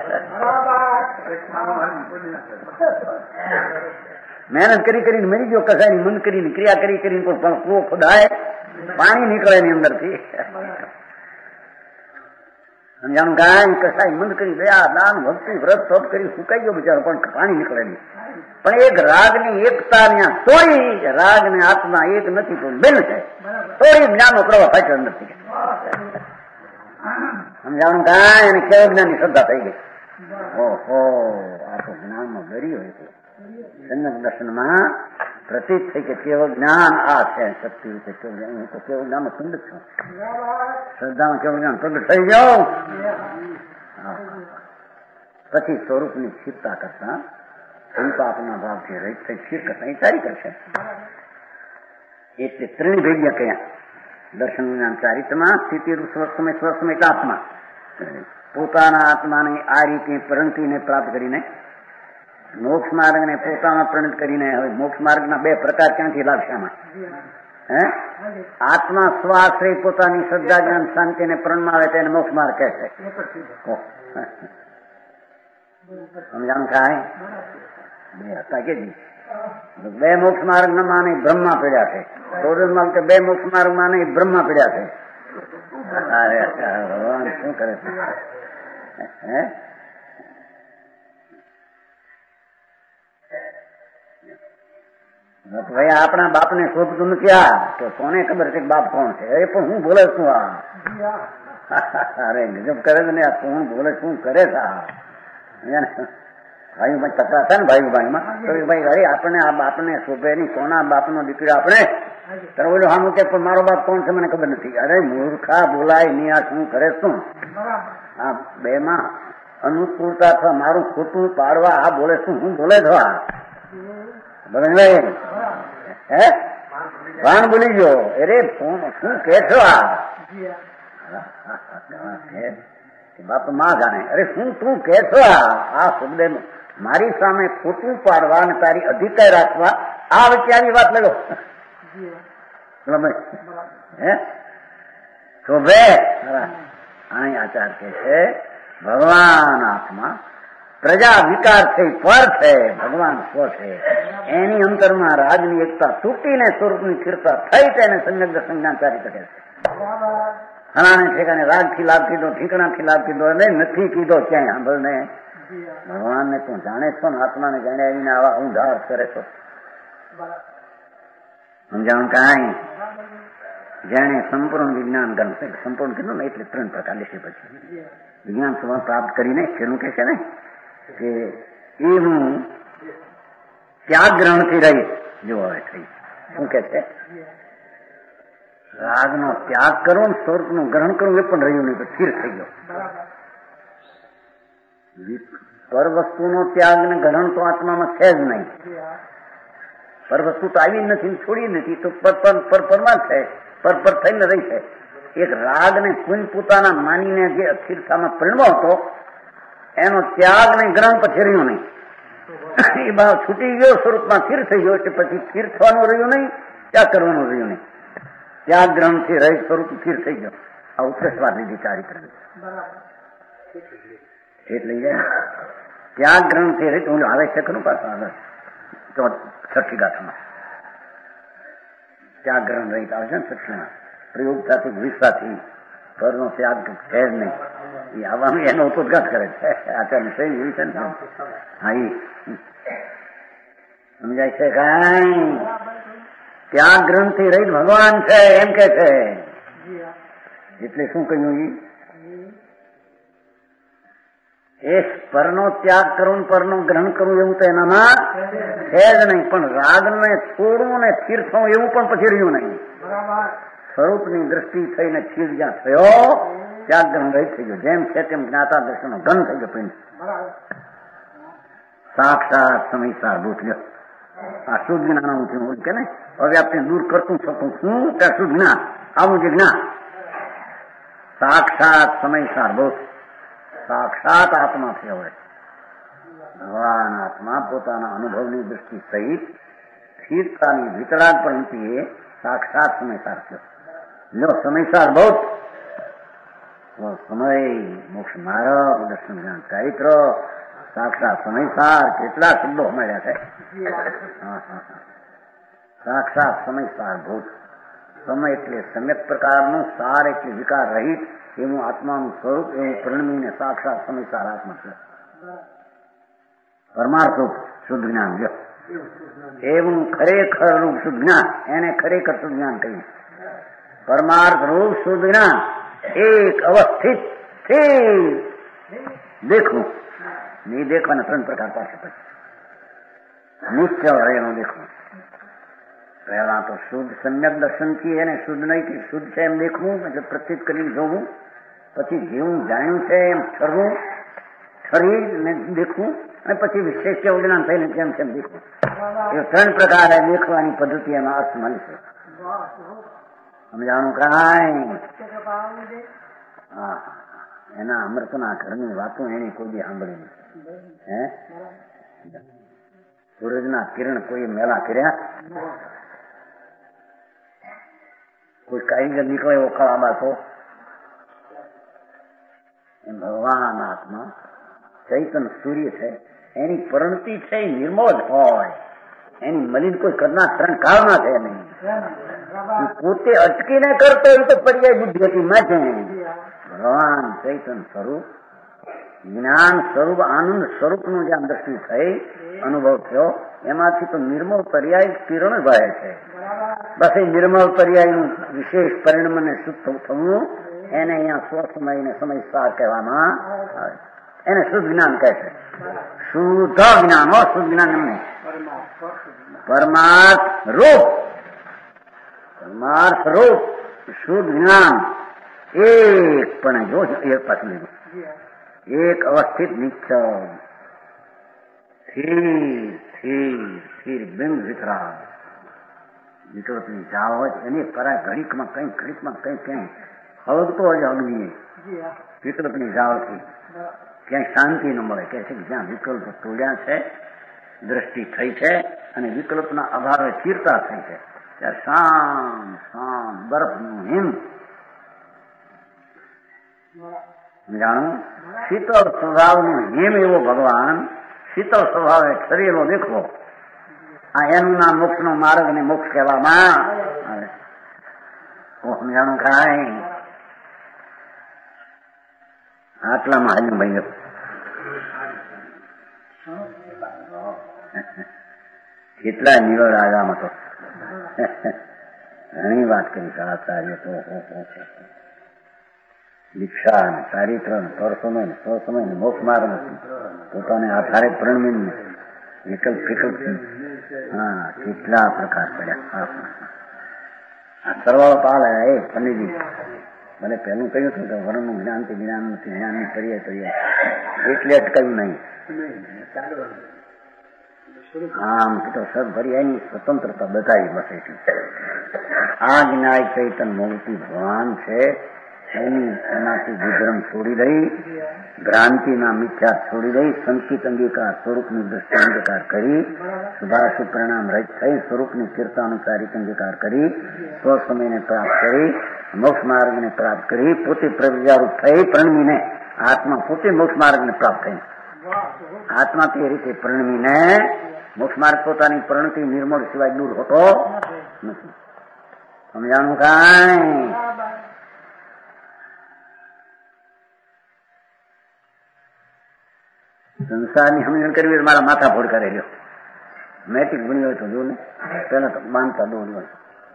Speaker 1: મહેનત કરી કરીને મરી ગયો કસાયની, મન કરીને ક્રિયા કરી કરીને પણ કૂવો ખોદાય, પાણી નીકળે એની અંદર થી. સમજાણું કાંઈ? કસાય મન કરી દયા દાન ભક્તિ વ્રત તપ કરી સુકાઈ ગયો બિચારો, પણ પાણી નીકળે નહીં. પણ એક રાગની એકતા ત્યાં તોડી, રાગ ને આત્મા એક નથી તો બેન છે, તોડી જ્ઞાનનો પ્રવાહ થાય નથી. સમજાણું કાંઈ? અને કેવળ જ્ઞાનની શ્રદ્ધા થઈ ગઈ. ઓહો આ તો જ્ઞાનનો દરિયો હતો. સન્નત દર્શનમાં પ્રતીત થઈ કે કેવળ જ્ઞાન આ છે, શક્તિ રીતે કેવળ જ્ઞાન. હું તો કેવળ જ્ઞાનમાં ખંડિત છું. શ્રદ્ધામાં કેવળ જ્ઞાન પ્રગટ થઈ ગયો. પછી સ્વરૂપની સ્થિરતા કરતા સંતાપના ભાવથી રહિત થઈ સ્થિર કરતા એ સારી કરશે. એટલે ત્રણ ભેગ્યા કયા? દર્શન જ્ઞાન ચારિત્રમાં સ્થિતિ સ્વસમય સ્વસમય આત્મા. પોતાના આત્માને આ રીતે પ્રણતિને પ્રાપ્ત કરીને મોક્ષ માર્ગને પોતામાં પ્રણત કરીને, હવે મોક્ષ માર્ગના બે પ્રકાર ક્યાંથી લાગશે આમાં? હે આત્મા સ્વાશ્રય પોતાની શ્રદ્ધા જ્ઞાન શાંતિને પ્રણમાવે તેને મોક્ષ માર્ગ કહે છે. સમજાણું કાંઈ? બે હતા કે બે મોક્ષ માર્ગ ના માને બ્રહ્મા પીડ્યા છે. ટોરલમાં કે બે મોક્ષ માર્ગ માને બ્રહ્મા પીડ્યા છે. અરે ભગવાન શું કરે છે? હે ભાઈ આપણા બાપ ને શોધતું નથી. આ તો કોને ખબર છે બાપ કોણ છે? એ પણ હું બોલે છું આ. અરે ગજબ કરે છે ને આ. કોણ બોલે શું કરે છે આ? ભાઈ ભાઈ તકરા હતા ને ભાઈ ભાઈમાં તો ભાઈ અરે આપણે આ બાપને શોભે નહીં, કોના બાપનો દીકરો આપણે? ત્યારે બોલો હા કે પણ મારો બાપ કોણ છે મને ખબર નથી. અરે મૂર્ખા બોલાય નહીં, આ શું કરે શું? આ બે માં અનુકૂળતા અથવા મારું ખોટું પાડવા આ બોલે શું? હું બોલે છો આ? બરાબર હે ભાન બોલી ગયો. અરે શું કે છો આ? બાપ માં જાણે. અરે શું તું કે છો આ? આ શબ્દ મારી સામે ખોટું પાડવા અને તારી અધિકાર રાખવા આ વચ્ચે આવી વાત લગો હે શોભે? અહીં આચાર કે છે ભગવાન આત્મા, પ્રજા વિકાર છે, પર છે, ભગવાન સ્વ છે. એની અંતરમાં રાજની એકતા તૂટીને સ્વરૂપની સ્થિરતા થઈ તેને સંયગ્ધ સંજ્ઞાન ચારી શકે છે. હણાને ઠેકાને રાગ થી લાભ કીધો, ઠીકણા થી લાભ કીધો, અને નથી કીધો ક્યાંય સાંભળ ને. ભગવાનને તું જાણે છો ને, આત્માને જાણ્યા વિના આવા ઊંધા કરે છો. સમજાણું કાંઈ? જેને સંપૂર્ણ વિજ્ઞાન ગણશે, સંપૂર્ણ કીધું ને એટલે ત્રણ પ્રકાર લેશે. પછી વિજ્ઞાન સ્વભાવ પ્રાપ્ત કરીને તેનું કે છે ને કે એ હું ત્યાગ ગ્રહણથી રહી જો હવે થઈ. શું કે છે? રાગનો ત્યાગ કરવો ને સ્વરૂપનું ગ્રહણ કરવું એ પણ રહ્યું નહીં, તો સ્થિર થઈ ગયો. પર વસ્તુનો ત્યાગ ને ગ્રહણ તો આત્મામાં છે જ નહીં. પર વસ્તુ તો આવી નથી, છોડી નથી, તો પર પર પરમાં છે, પર પર થઈને રહી છે. એક રાગ ને કુંજ પોતાના માનીને જે અસ્થિરતામાં પરિણ્યો હતો એનો ત્યાગ ને ગ્રહણ પછી રહ્યું નહીં. એ ભાવ છૂટી ગયો, સ્વરૂપમાં સ્થિર થઈ ગયો એટલે પછી સ્થિર થવાનું રહ્યું નહીં, ત્યાગ કરવાનું રહ્યું નહીં. ત્યાગ ગ્રહણ થી રહિત સ્વરૂપ સ્થિર થઈ ગયો. આ ઉત્કૃષ્ટવાદ લીધી ચારિત્ર એટલે ત્યાગ ગ્રહણ થી રહિત હું આવે છે ખરું પાછું આગળ તો છઠ્ઠી ગાથામાં ત્યાગ ગ્રહણ રહિત આવે છે ને છઠ્ઠીમાં પ્રયોગતાથી વિશ્વાથી પરનો ત્યાગ છે જ નહીં. એ આવવાનું એનો ઉપોદઘાત કરે છે આચાર્ય સહી એવી છે ને. હા એ સમજાય છે કઈ? ત્યાગ ગ્રંથ થી રહિત ભગવાન છે એમ કે છે. એટલે શું કહ્યું? એ પરનો ત્યાગ કરવું, પરનો ગ્રહણ કરવું એવું તો એનામાં છે જ નહીં. પણ રાગને છોડવું ને સ્થિર થવું એવું પણ પછી રહ્યું નહીં. સ્વરૂપની દ્રષ્ટિ થઈને સ્થિર જ્યાં થયો ત્યાગ ગ્રહણ રહિત થઈ ગયો. જેમ છે તેમ જ્ઞાતા દર્શનનો ગન થઈ ગયો. પિંડ સાક્ષાત સમય સારભૂત લ્યો. આ શુદ્ધ જ્ઞાન હું કે ને અવ્યાપ્તિ દૂર કરતું શકું શું? ત્યાં શુદ્ધ જ્ઞાન આવું જે જ્ઞાન સાક્ષાત સમય સારભૂત સાક્ષાત આત્મા થયો હોય. ભગવાન આત્મા પોતાના અનુભવની દ્રષ્ટિ સહિત સ્થિરતાની વિતરાગ પ્રવૃત્તિએ સાક્ષાત સમયસાર થયો. લો સમયસાર બહુ સમય મોક્ષ માર્ગ દર્શન જ્ઞાન ચારિત્ર સાક્ષાત સમયસાર કેટલા શબ્દો મળ્યા છે. સાક્ષાત સમયસાર ભૂત. સમય એટલે સમ્યક પ્રકારનું, સાર એટલે વિકાર રહિત એવું આત્માનું સ્વરૂપ એવું પરિણમીને સાક્ષાત સમયસાર આત્મા છે. પરમાર્થ રૂપ શુદ્ધ જ્ઞાન લ્યો. એવું ખરેખર રૂપ શુદ્ધ જ્ઞાન એને ખરેખર શુદ્ધ જ્ઞાન કહ્યું. પરમાર્થ રૂપ શુદ્ધ જ્ઞાન એક અવસ્થિત દેખવું. નહીં દેખવાના ત્રણ પ્રકાર પાસે પછી નિશ્ચળ રહેલો દેખવું. પહેલા તો શુદ્ધ સમ્યક દર્શનથી એને શુદ્ધ નહીં કે શુદ્ધ છે એમ દેખવું, એટલે પ્રત્યુત કરીને જોવું. પછી જેવું જાણ્યું છે એમ ઠરવું, ઠરીને દેખવું, અને પછી વિશેષ જ્ઞાન થઈને તેમ તેમ દેખવું. એ ત્રણ પ્રકારે દેખવાની પદ્ધતિ એમાં અર્થ મળે છે. સમજાણું કાંઈ? હા, એના અમૃતના ઘરની વાતો એની કોઈ સાંભળી નથી. હે સૂરજના કિરણ કોઈ મેલા કર્યા? કોઈ કારીગર નીકળે એવો ખળાબા તો એમ ભગવાન આત્મા ચૈતન સૂર્ય છે. એની પરિણતિ છે એ નિર્મળ હોય. એની મલિન કોઈ કરનાર ત્રણ કાળના છે નહીં. પોતે અટકીને કરતો એ તો પર્યાય બુદ્ધિ હતી માં છે. ભગવાન ચૈતન સ્વરૂપ જ્ઞાન સ્વરૂપ આનંદ સ્વરૂપનું જ્યાં દ્રષ્ટિ થઈ અનુભવ થયો એમાંથી તો નિર્મળ પર્યાય કિરણ વહે છે. બસ એ નિર્મળ પર્યાયનું વિશેષ પરિણામને શુદ્ધ થવું એને અહીંયા સ્વસમય ને સમયસાર કહેવામાં આવે. એને શુદ્ધ જ્ઞાન કહે છે. શુદ્ધ જ્ઞાન હો, શુદ્ધ જ્ઞાન એમને પરમાર્થ રૂપ પરમાર્થ રૂપ શુદ્ધ જ્ઞાન એક પણ જો એક પાછું લીધું એક અવસ્થિત નિશ્ચળ સ્થિર સ્થિર સ્થિર બિંબ વિતરા વિકૃતની જાવ હોય એની પરા ઘડીકમાં કઈ ઘડીકમાં કઈ કઈ હળગતો હોય અગ્નિ વિકલ્પની જાવથી ક્યાંય શાંતિ ન મળે. કે છે કે જ્યાં વિકલ્પ તોડ્યા છે, દ્રષ્ટિ થઈ છે અને વિકલ્પના અભાવે સ્થિરતા થઈ છે ત્યારે શાંત શાંત બરફનું હિમ જાણું શીતળ સ્વભાવનું હિમ એવો ભગવાન શીતળ સ્વભાવે શરીરનો દેખવો. આ એનું નામ મોક્ષ નો માર્ગ ને મોક્ષ કહેવામાં આવે. સમજાણું ખાય આટલામાં હાજર ભાઈ કેટલા નિવડ આગામાં તો ઘણી વાત કરી સાચાર્ય તો દીક્ષા ને ચારિત્ર ને પરસમય ને સ્વસમય ને મોક્ષ માર્ગ પોતાને આધારે પ્રણમીન વિકલ્પ વિકલ્પ હા કેટલા પ્રકાર પડ્યા. આ સરવાળો પાલ એ પંડિતજી મને પહેલું કહ્યું હતું કે વર્ણનું જ્ઞાન થી જ્ઞાન નથી, જ્ઞાન ની કરીએ કરીએ એટલે અટકાયું નહીં. આમ તો સબ ભરી એની સ્વતંત્રતા બતાવી બસ એટલી. આ જ્ઞાય ચૈતન મૂર્તિ ભગવાન છે એની એનાથી વિભ્રમ છોડી દઈ, ભ્રાંતિના મિથ્યા છોડી દઈ, સંકિત અંગીકાર સ્વરૂપની દ્રષ્ટિ અંગીકાર કરી, સુભાષ પરિણામ રહિત થઈ સ્વરૂપની કીર્તાનુસારિક અંગીકાર કરી, સ્વસમયને પ્રાપ્ત કરી, મોક્ષ માર્ગને પ્રાપ્ત કરી, પોતે પ્રજારૂપ થઈ પ્રણમીને આત્મા પોતે મોક્ષ માર્ગને પ્રાપ્ત થઈ. આત્મા તે રીતે પ્રણમીને મોક્ષ માર્ગ પોતાની પ્રણતિ નિર્મળ સિવાય દૂર હોતો નથી. સમજાણું કાંઈ? સંસારની સમજણ કરવી મારા માથા ફોડ કરે લ્યો. મેટ્રિક ભણી હોય તો જો ને પેલા તો બાંધતા દોડ હોય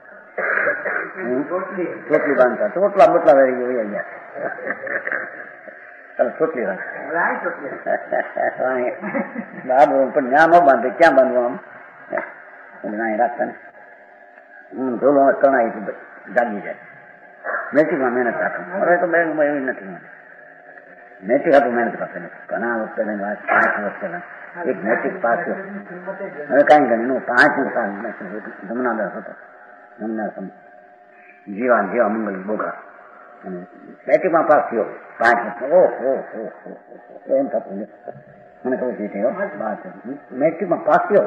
Speaker 1: ચોટલી બાંધતા ચોટલા બોટલા વહી ગયો અહીંયા ચોટલી પણ ત્યાં ન બાંધે ક્યાં બાંધવું આમ રાખતા ને હું ઢોલો તણાઈ જાગી જાય. મેટ્રિકમાં મહેનત રાખું હવે તો બેંકમાં એવી નથી. મેટ્રિક હતું મહેનત કરશે ઘણા વર્ષ પહેલા પાંચ વર્ષ પહેલા એક મેટ્રિક પાસ થયો. હવે કઈ ગણી પાંચ જમનાદાર હતો જમનાર જીવા જીવા મંગલ બોગા મેટ્રિકમાં પાસ થયો પાંચ વર્ષ. ઓહો એમ થતું મને ખબર છે મેટ્રિકમાં પાસ થયો.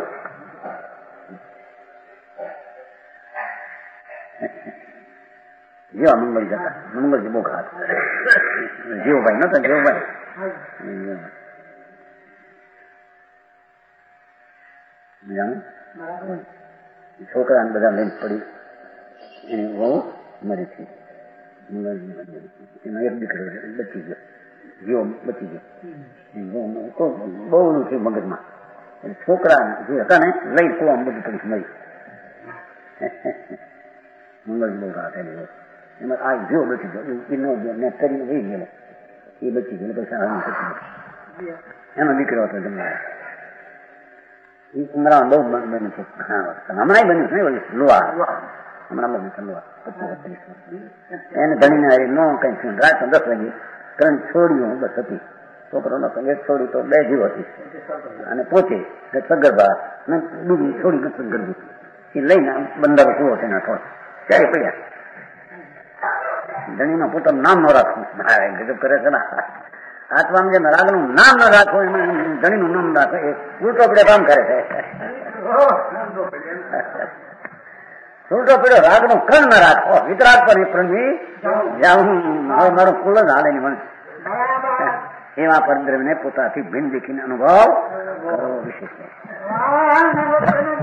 Speaker 1: જેવા મંગલ જતા મંગલજી બોખા જીવભાઈ નતા જીવભાઈ છોકરાને બધા લઈને પડી એની બહુ મરી છે. એનો એક દીકરો બચી ગયો, જીવો બચી ગયો. બહુ નું છે મગજમાં. છોકરા જે હતા ને લઈ કુવામાં બધું પડી મરી. મંગલજી બોખા હતા એમાં આ જો બચી ગયો મેં કરીને વહી ગયેલો એ બચી ગયેલો પછી એનો દીકરો હતો જમવા. હમણાં બહુ બન્યું છે ઘણા વર્ષ હમણાં બન્યું છે ને લોહા હમણાં બન્યું છે લોહા પચીસ ત્રીસ એને ધણીને હારી ન કઈ થયું. રાત દસ વાગે ત્રણ છોડીઓ બસ હતી. છોકરો નો એક છોડી તો બે જીવ હતી અને પોતે સગર્ભા બીજી છોડી સગર્ભી એ લઈને બંદર કુવો તેના ઠોળ ત્યારે પડ્યા. ધણીમાં પોતાનું નામ ન રાખવું ગજબ કરે છે ને. આત્મામાં જેમ રાગનું નામ ન રાખો એમાં ધણીનું નામ રાખો એ ઉલટો પડે કામ કરે છે. ઉલટો પડ્યો રાગનો કણ ન રાખો વિતરાગ પર પ્રણવી જ્યાં હું હવે મારું કુલ જ હાલે નહીં મને એવા પરદ્રવ્યને પોતાથી ભિન્ન દેખીને અનુભવ કરવો વિશેષ.